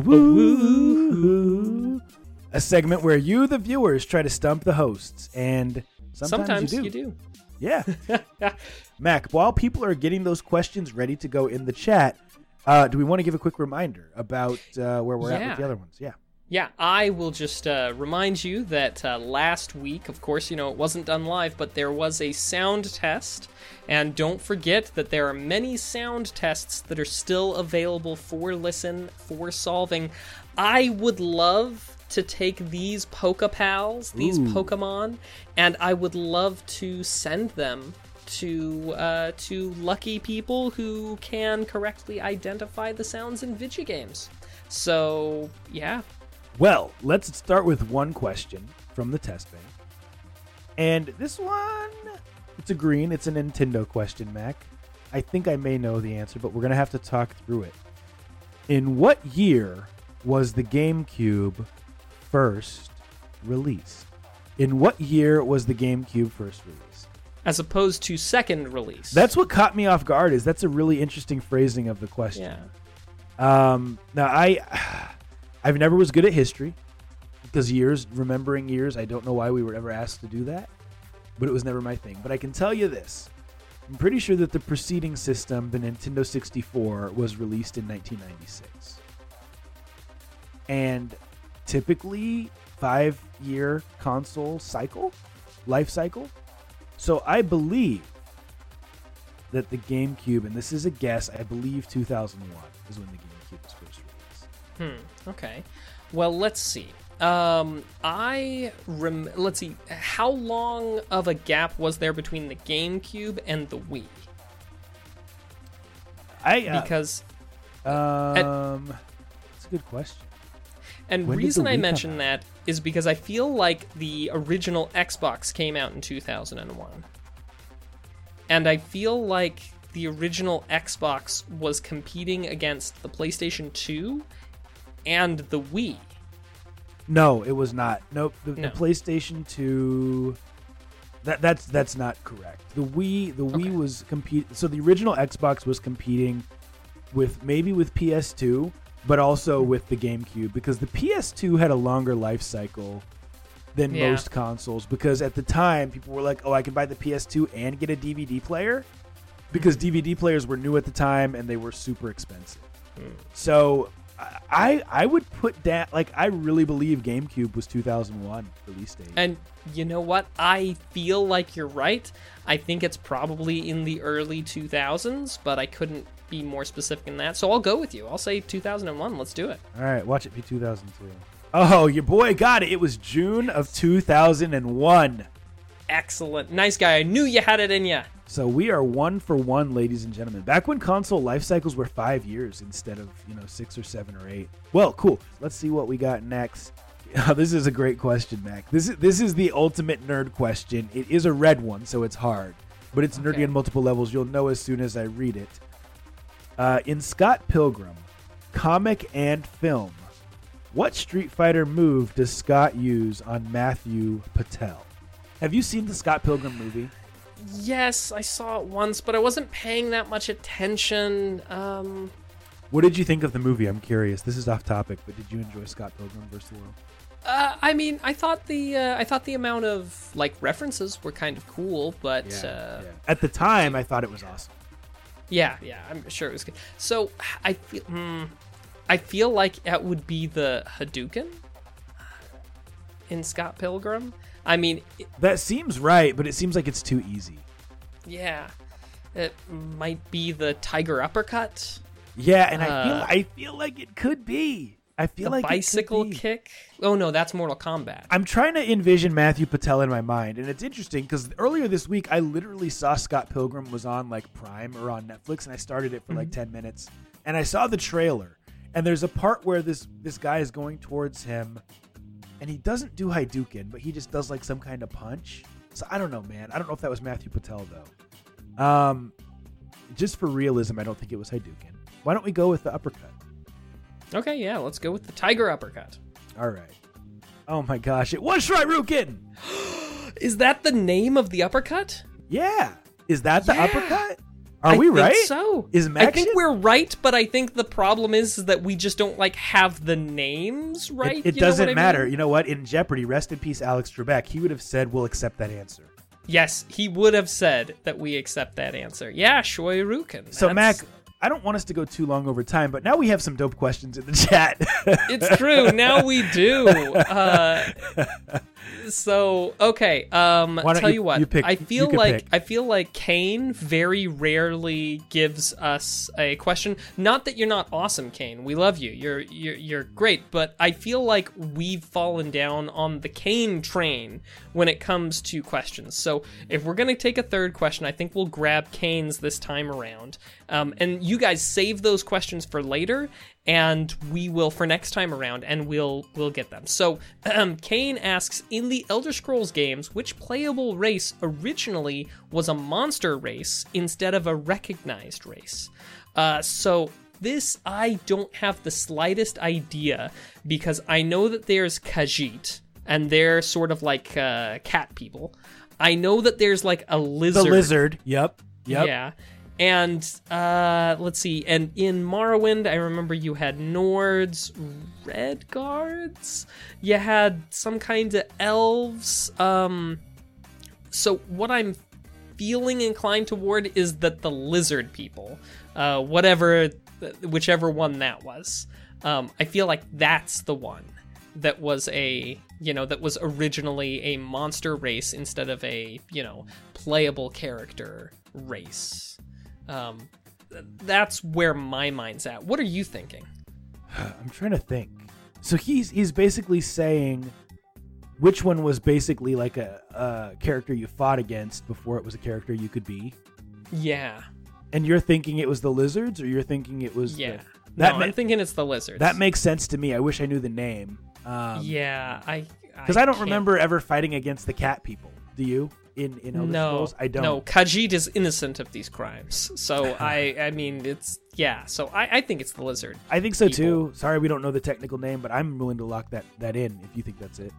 Woo! A segment where you, the viewers, try to stump the hosts, and sometimes, sometimes you do. You do. Yeah. Mac, while people are getting those questions ready to go in the chat, uh, do we want to give a quick reminder about uh, where we're yeah. at with the other ones? Yeah. Yeah, I will just uh, remind you that uh, last week, of course, you know, it wasn't done live, but there was a sound test. And don't forget that there are many sound tests that are still available for listen, for solving. I would love to take these Pokepals, these Ooh. Pokemon, and I would love to send them to uh, to lucky people who can correctly identify the sounds in video games. So, yeah. Well, let's start with one question from the test bank. And this one, it's a green. It's a Nintendo question, Mac. I think I may know the answer, but we're going to have to talk through it. In what year was the GameCube first released? In what year was the GameCube first released? As opposed to second release. That's what caught me off guard. Is that's a really interesting phrasing of the question. Yeah. Um, now, I, I've never was good at history because years, remembering years, I don't know why we were ever asked to do that, but it was never my thing. But I can tell you this. I'm pretty sure that the preceding system, the Nintendo sixty-four, was released in nineteen ninety-six. And typically five-year console cycle, life cycle. So I believe that the GameCube, and this is a guess, I believe two thousand one is when the GameCube was first released. Hmm, okay. Well, let's see. Um, I rem- let's see. How long of a gap was there between the GameCube and the Wii? I uh, because um, that's a good question. And when reason I mention that is because I feel like the original Xbox came out in two thousand one. And I feel like the original Xbox was competing against the PlayStation two and the Wii. No, it was not. Nope. The, no. the PlayStation two. That that's that's not correct. The Wii the Wii okay. was compete. So the original Xbox was competing with maybe with P S two, but also with the GameCube because the P S two had a longer life cycle than yeah. most consoles. Because at the time, people were like, "Oh, I can buy the P S two and get a D V D player," because D V D players were new at the time and they were super expensive. Mm. So. I I would put that, like, I really believe GameCube was two thousand one release date. And you know what? I feel like you're right. I think it's probably in the early two thousands, but I couldn't be more specific than that. So I'll go with you. I'll say two thousand one. Let's do it. All right, watch it be two thousand two. Oh, your boy got it. It was June of two thousand one. Excellent. Nice guy. I knew you had it in you. So we are one for one, ladies and gentlemen. Back when console life cycles were five years instead of, you know, six or seven or eight. Well, cool. Let's see what we got next. Oh, this is a great question, Mac. This is this is the ultimate nerd question. It is a red one, so it's hard, but it's nerdy okay. on multiple levels. You'll know as soon as I read it. Uh, in Scott Pilgrim, comic and film, what Street Fighter move does Scott use on Matthew Patel? Have you seen the Scott Pilgrim movie? Yes, I saw it once, but I wasn't paying that much attention. Um, what did you think of the movie? I'm curious. This is off topic, but did you enjoy Scott Pilgrim versus the World? Uh, I mean, I thought the uh, I thought the amount of like references were kind of cool, but yeah, uh, yeah. at the time, I thought it was awesome. Yeah, yeah, I'm sure it was good. So I feel, hmm, I feel like that would be the Hadouken in Scott Pilgrim. I mean, it, that seems right, but it seems like it's too easy. Yeah, it might be the Tiger Uppercut. Yeah, and I uh, feel I feel like it could be. I feel the like it could bicycle be. kick. Oh no, that's Mortal Kombat. I'm trying to envision Matthew Patel in my mind, and it's interesting because earlier this week I literally saw Scott Pilgrim was on like Prime or on Netflix, and I started it for like ten minutes, and I saw the trailer, and there's a part where this this guy is going towards him, and he doesn't do Hadouken, but he just does like some kind of punch. So I don't know, man. I don't know if that was Matthew Patel though. Um, just for realism, I don't think it was Hadouken. Why don't we go with the uppercut? Okay, yeah, let's go with the Tiger Uppercut. All right. Oh my gosh, it was Shryrukin! Is that the name of the uppercut? Yeah. Is that the Yeah. uppercut? Are I we think right? so. Is I Max think it? we're right, but I think the problem is that we just don't like have the names right. It, it You know doesn't what I matter. mean? You know what? In Jeopardy, rest in peace, Alex Trebek, he would have said, we'll accept that answer. Yes, he would have said that we accept that answer. Yeah, Shoryuken. So, That's- Mac, I don't want us to go too long over time, but now we have some dope questions in the chat. It's true. Now we do. Uh, so okay. Um, Why don't tell you- you, what. you pick- I you feel can like pick. I feel like Kane very rarely gives us a question. Not that you're not awesome, Kane. We love you. You're you're you're great. But I feel like we've fallen down on the Kane train when it comes to questions. So if we're gonna take a third question, I think we'll grab Kane's this time around. Um, and you guys save those questions for later, and we will for next time around, and we'll we'll get them. So um, Kane asks, in the Elder Scrolls games, which playable race originally was a monster race instead of a recognized race? Uh, so this I don't have the slightest idea, because I know that there's Khajiit, and they're sort of like uh, cat people. I know that there's like a the lizard. lizard. Yep. Yep. Yeah. And uh, let's see. And in Morrowind, I remember you had Nords, Red Guards. You had some kind of elves. Um, so what I'm feeling inclined toward is that the lizard people, uh, whatever, whichever one that was, um, I feel like that's the one that was a, you know, that was originally a monster race instead of a, you know, playable character race. Um, th- that's where my mind's at. What are you thinking? I'm trying to think. So he's he's basically saying which one was basically like a, a character you fought against before it was a character you could be. Yeah. And you're thinking it was the lizards, or you're thinking it was Yeah. the, that no, ma- I'm thinking it's the lizards. that makes sense to me. I wish I knew the name. Um, yeah, I... Because I, don't can't- remember ever fighting against the cat people. Do you? In in Elder No, Scrolls? I don't. No, Khajiit is innocent of these crimes. So I, I mean, it's yeah. So I, I think it's the lizard. I think so people. too. Sorry, we don't know the technical name, but I'm willing to lock that, that in if you think that's it.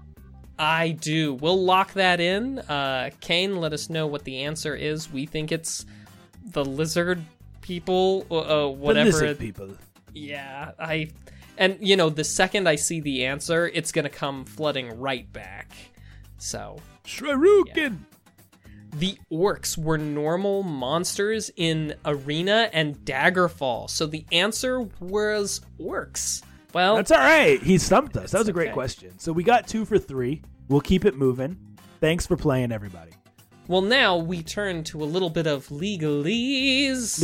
I do. We'll lock that in. Uh, Kane, let us know what the answer is. We think it's the lizard people. Uh, whatever. The lizard people. Yeah, I, and you know, the second I see the answer, it's gonna come flooding right back. So. Shryrukin! Yeah. The orcs were normal monsters in Arena and Daggerfall, so the answer was orcs. Well, That's all right. He stumped us. That was a It's great okay. question. So we got two for three. We'll keep it moving. Thanks for playing, everybody. well, now we turn to a little bit of legalese.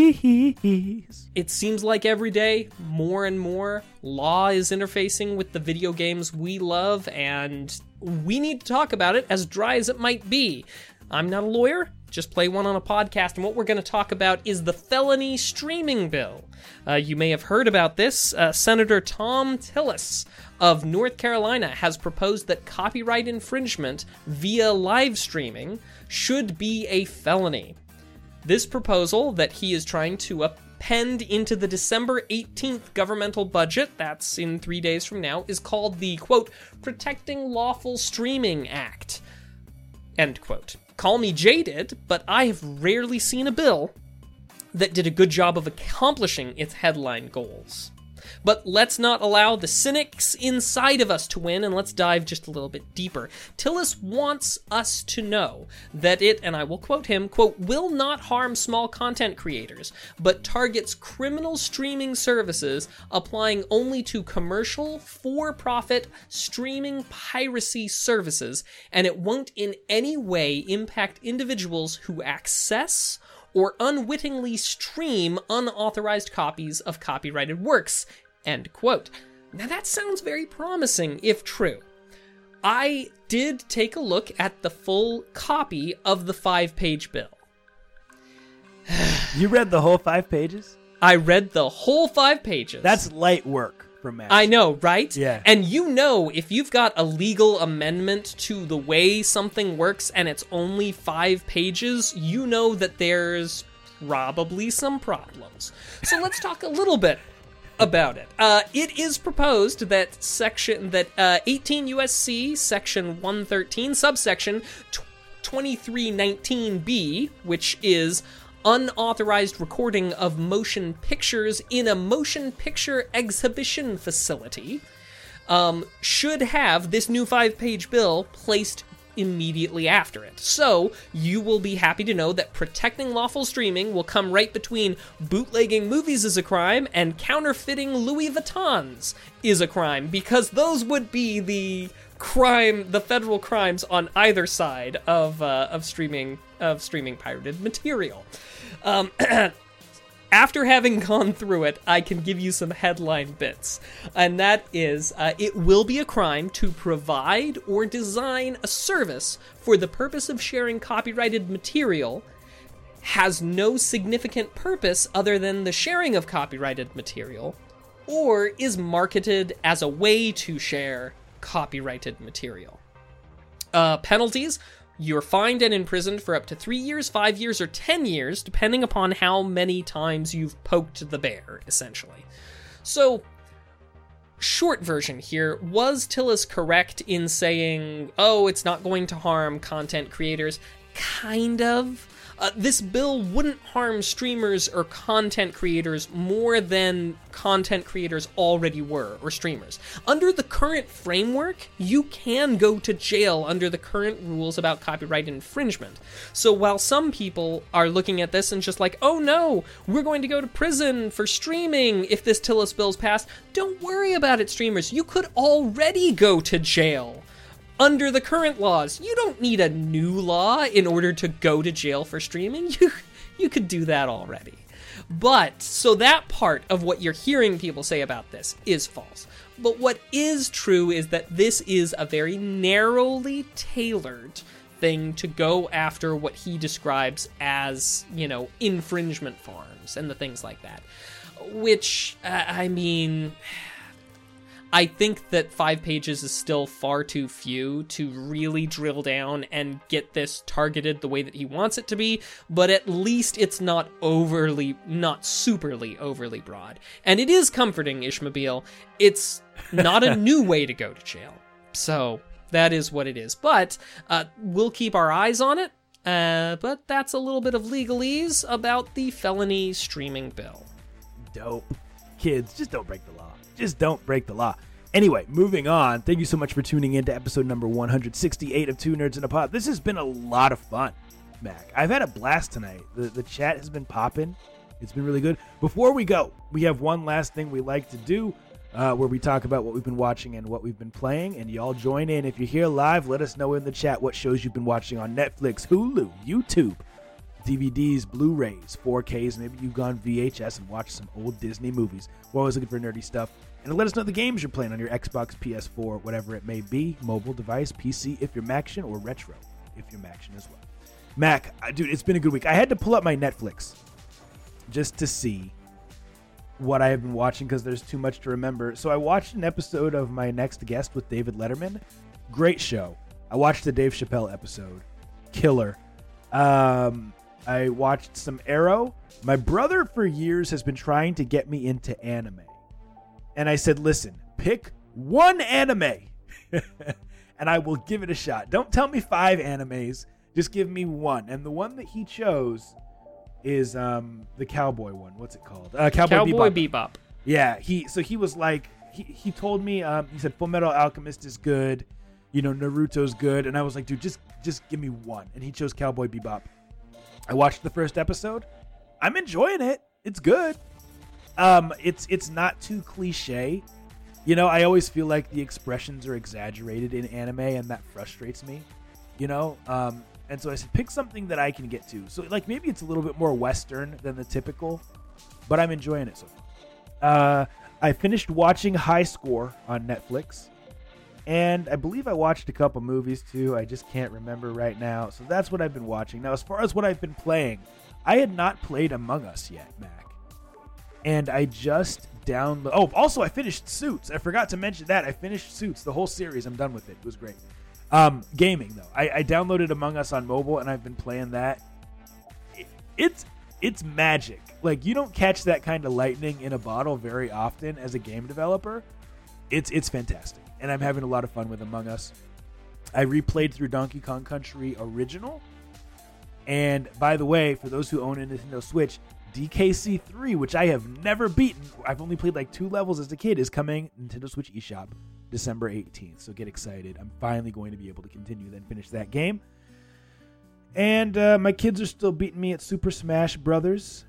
Legalese. It seems like every day, more and more, law is interfacing with the video games we love, and we need to talk about it, as dry as it might be. I'm not a lawyer, just play one on a podcast, and what we're going to talk about is the felony streaming bill. Uh, you may have heard about this. Uh, Senator Tom Tillis of North Carolina has proposed that copyright infringement via live streaming should be a felony. This proposal that he is trying to append into the December eighteenth governmental budget, that's in three days from now, is called the, quote, Protecting Lawful Streaming Act, end quote. Call me jaded, but I have rarely seen a bill that did a good job of accomplishing its headline goals. But let's not allow the cynics inside of us to win, and let's dive just a little bit deeper. Tillis wants us to know that it, and I will quote him, quote, will not harm small content creators, but targets criminal streaming services applying only to commercial, for-profit streaming piracy services, and it won't in any way impact individuals who access or unwittingly stream unauthorized copies of copyrighted works, end quote. Now that sounds very promising, if true. I did take a look at the full copy of the five-page bill. You read the whole five pages? I read the whole five pages. That's light work for Matt. I know, right? Yeah. And you know, if you've got a legal amendment to the way something works and it's only five pages, you know that there's probably some problems. So let's talk a little bit about it. Uh, it is proposed that section that uh, eighteen U S C section one thirteen subsection twenty-three nineteen B, which is unauthorized recording of motion pictures in a motion picture exhibition facility, um, should have this new five-page bill placed immediately after it. So, you will be happy to know that protecting lawful streaming will come right between bootlegging movies is a crime and counterfeiting Louis Vuittons is a crime, because those would be the crime, the federal crimes on either side of uh, of streaming of streaming pirated material. Um, after having gone through it, I can give you some headline bits, and that is, uh, it will be a crime to provide or design a service for the purpose of sharing copyrighted material, has no significant purpose other than the sharing of copyrighted material, or is marketed as a way to share copyrighted material. Uh, penalties: you're fined and imprisoned for up to three years, five years, or ten years, depending upon how many times you've poked the bear, essentially. So, short version here, was Tillis correct in saying, oh, it's not going to harm content creators? Kind of. Uh, this bill wouldn't harm streamers or content creators more than content creators already were, or streamers. Under the current framework, you can go to jail under the current rules about copyright infringement. So while some people are looking at this and just like, oh no, we're going to go to prison for streaming if this Tillis bill's passed, don't worry about it, streamers. You could already go to jail. Under the current laws, you don't need a new law in order to go to jail for streaming. You you could do that already. But, so that part of what you're hearing people say about this is false. But what is true is that this is a very narrowly tailored thing to go after what he describes as, you know, infringement farms and the things like that. Which, uh, I mean... I think that five pages is still far too few to really drill down and get this targeted the way that he wants it to be, but at least it's not overly, not superly overly broad. And it is comforting, Ishmobile. It's not a new way to go to jail. So that is what it is. But uh, we'll keep our eyes on it. Uh, but that's a little bit of legalese about the felony streaming bill. Dope. Kids, just don't break the law. Just don't break the law. Anyway, moving on. Thank you so much for tuning in to episode number one hundred sixty-eight of Two Nerds in a Pod. This has been a lot of fun, Mac. I've had a blast tonight. The, the chat has been popping. It's been really good. Before we go, we have one last thing we like to do uh, where we talk about what we've been watching and what we've been playing, and y'all join in. If you're here live, let us know in the chat what shows you've been watching on Netflix, Hulu, YouTube, D V Ds, Blu-rays, four Ks. Maybe you've gone V H S and watched some old Disney movies. We're always looking for nerdy stuff. And let us know the games you're playing on your Xbox, P S four, whatever it may be, mobile device, P C if you're Maction, or retro if you're Maction as well. Mac, dude, it's been a good week. I had to pull up my Netflix just to see what I have been watching because there's too much to remember. So I watched an episode of My Next Guest with David Letterman. Great show. I watched the Dave Chappelle episode. Killer. Um, I watched some Arrow. My brother for years has been trying to get me into anime. And I said, listen, pick one anime and I will give it a shot. Don't tell me five animes. Just give me one. And the one that he chose is um, the cowboy one. What's it called? Uh, Cowboy, Cowboy Bebop. Bebop. Yeah. He So he was like, he, he told me, um, he said, Fullmetal Alchemist is good. You know, Naruto's good. And I was like, dude, just, just give me one. And he chose Cowboy Bebop. I watched the first episode. I'm enjoying it. It's good. Um, it's it's not too cliche. You know, I always feel like the expressions are exaggerated in anime, and that frustrates me. You know, um, and so I said, pick something that I can get to. So, like, maybe it's a little bit more Western than the typical, but I'm enjoying it so far. Uh, I finished watching High Score on Netflix. And I believe I watched a couple movies too. I just can't remember right now. So that's what I've been watching. Now, as far as what I've been playing, I had not played Among Us yet, Mac. And I just downloaded... Oh, also I finished Suits. I forgot to mention that. I finished Suits, the whole series. I'm done with it. It was great. Um, gaming, though. I, I downloaded Among Us on mobile, and I've been playing that. It, it's it's magic. Like, you don't catch that kind of lightning in a bottle very often as a game developer. It's it's fantastic. And I'm having a lot of fun with Among Us. I replayed through Donkey Kong Country Original. And by the way, for those who own a Nintendo Switch, D K C three, which I have never beaten, I've only played like two levels as a kid, is coming Nintendo Switch eShop December eighteenth. So get excited. I'm finally going to be able to continue then finish that game. And uh, my kids are still beating me at Super Smash Brothers.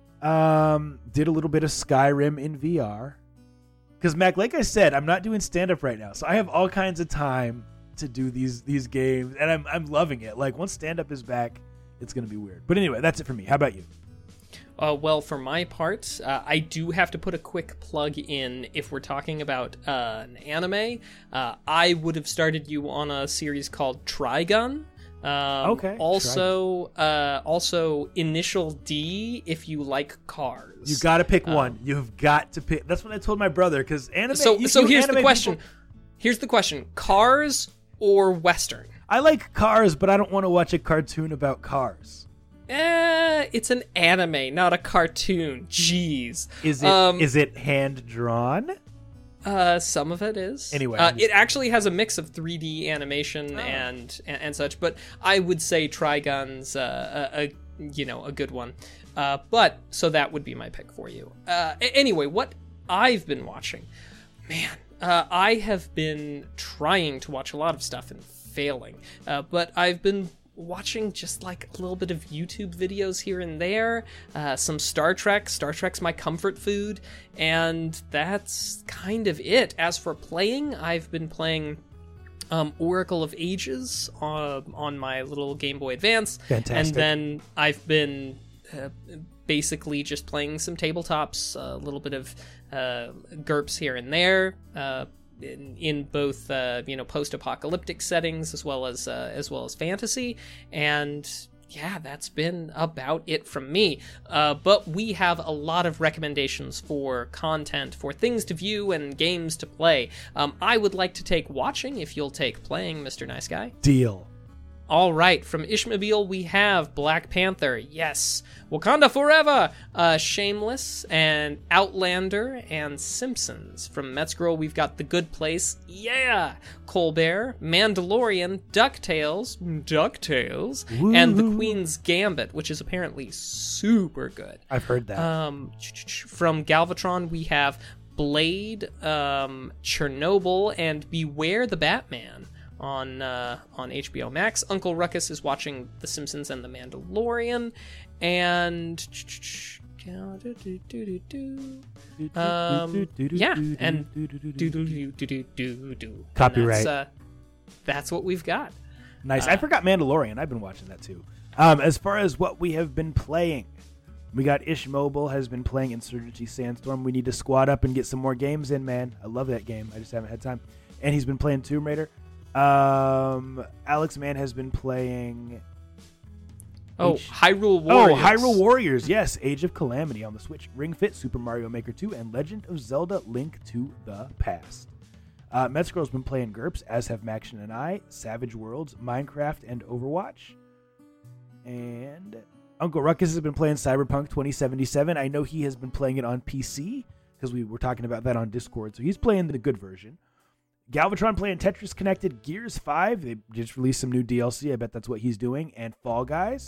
Um, did a little bit of Skyrim in V R. Because, Mac, like I said, I'm not doing stand-up right now. So I have all kinds of time to do these these games. And I'm I'm loving it. Like, once stand-up is back, it's going to be weird. But anyway, that's it for me. How about you? Uh, well, for my part, uh, I do have to put a quick plug in. If we're talking about uh, an anime, uh, I would have started you on a series called Trigun. Um, okay. Also, uh, also Initial D if you like cars. You got to pick one. Um, You've got to pick. That's what I told my brother. Because anime. So, you, so you here's the anime question. people- Here's the question: Cars or Western? I like cars, but I don't want to watch a cartoon about cars. Eh, it's an anime, not a cartoon. Jeez. Is it Um, is it hand drawn? Uh, some of it is. Anyway, uh, I'm just- it actually has a mix of three D animation Oh. and, and and such. But I would say Trigun's uh, a, a you know a good one. Uh, but so that would be my pick for you. Uh, a- anyway, what I've been watching, man, uh, I have been trying to watch a lot of stuff and failing. Uh, but I've been watching just like a little bit of YouTube videos here and there, uh, some Star Trek. Star Trek's my comfort food, and that's kind of it. As for playing, I've been playing um, Oracle of Ages uh, on my little Game Boy Advance. Fantastic. And then I've been uh, basically just playing some tabletops, a little bit of uh, GURPS here and there, uh, In, in both uh, you know post-apocalyptic settings as well as uh, as well as fantasy, and yeah, that's been about it from me. Uh, but we have a lot of recommendations for content, for things to view and games to play. Um, I would like to take watching if you'll take playing, Mister Nice Guy. Deal. All right, from Ishmobile we have Black Panther, yes, Wakanda Forever, uh, Shameless, and Outlander, and Simpsons. From Metzgirl we've got The Good Place, yeah, Colbert, Mandalorian, DuckTales, DuckTales, and The Queen's Gambit, which is apparently super good. I've heard that. Um, from Galvatron we have Blade, um, Chernobyl, and Beware the Batman. On uh, on H B O Max. Uncle Ruckus is watching The Simpsons and The Mandalorian, and um, yeah, and do do do do do do. Copyright. That's, uh, that's what we've got. Nice. Uh, I forgot Mandalorian. I've been watching that too. Um, as far as what we have been playing, we got Ish Mobile has been playing Insurgency Sandstorm. We need to squad up and get some more games in, man. I love that game. I just haven't had time. And he's been playing Tomb Raider. Um, Alex Mann has been playing. Oh, H- Hyrule Warriors. Oh, Hyrule Warriors. Yes, Age of Calamity on the Switch. Ring Fit, Super Mario Maker two, and Legend of Zelda: Link to the Past. Uh, Metzgirl's been playing GURPS, as have Maction and I, Savage Worlds, Minecraft, and Overwatch. And Uncle Ruckus has been playing Cyberpunk twenty seventy-seven. I know he has been playing it on P C because we were talking about that on Discord. So he's playing the good version. Galvatron playing Tetris Connected, Gears five. They just released some new D L C. I bet that's what he's doing. And Fall Guys.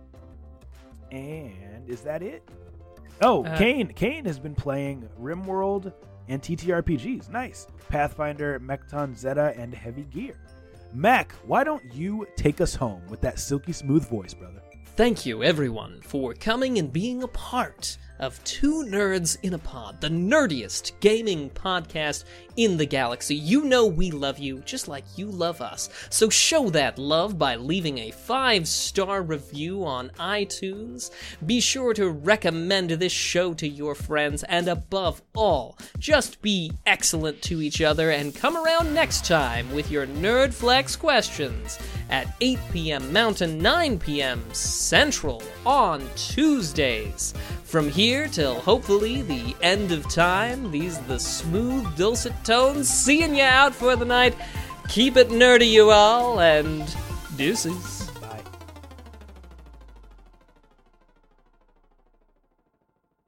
And is that it? Oh, Uh, Kane. Kane has been playing RimWorld and T T R P Gs. Nice. Pathfinder, Mechton Zeta, and Heavy Gear. Mac, why don't you take us home with that silky smooth voice, brother? Thank you, everyone, for coming and being a part of Two Nerds in a Pod, the nerdiest gaming podcast in the galaxy. You know we love you just like you love us. So show that love by leaving a five-star review on iTunes. Be sure to recommend this show to your friends, and above all, just be excellent to each other and come around next time with your Nerd Flex questions at eight p.m. Mountain, nine p.m. Central on Tuesdays. From here till hopefully the end of time, these are the smooth, dulcet tones seeing you out for the night. Keep it nerdy, you all, and deuces.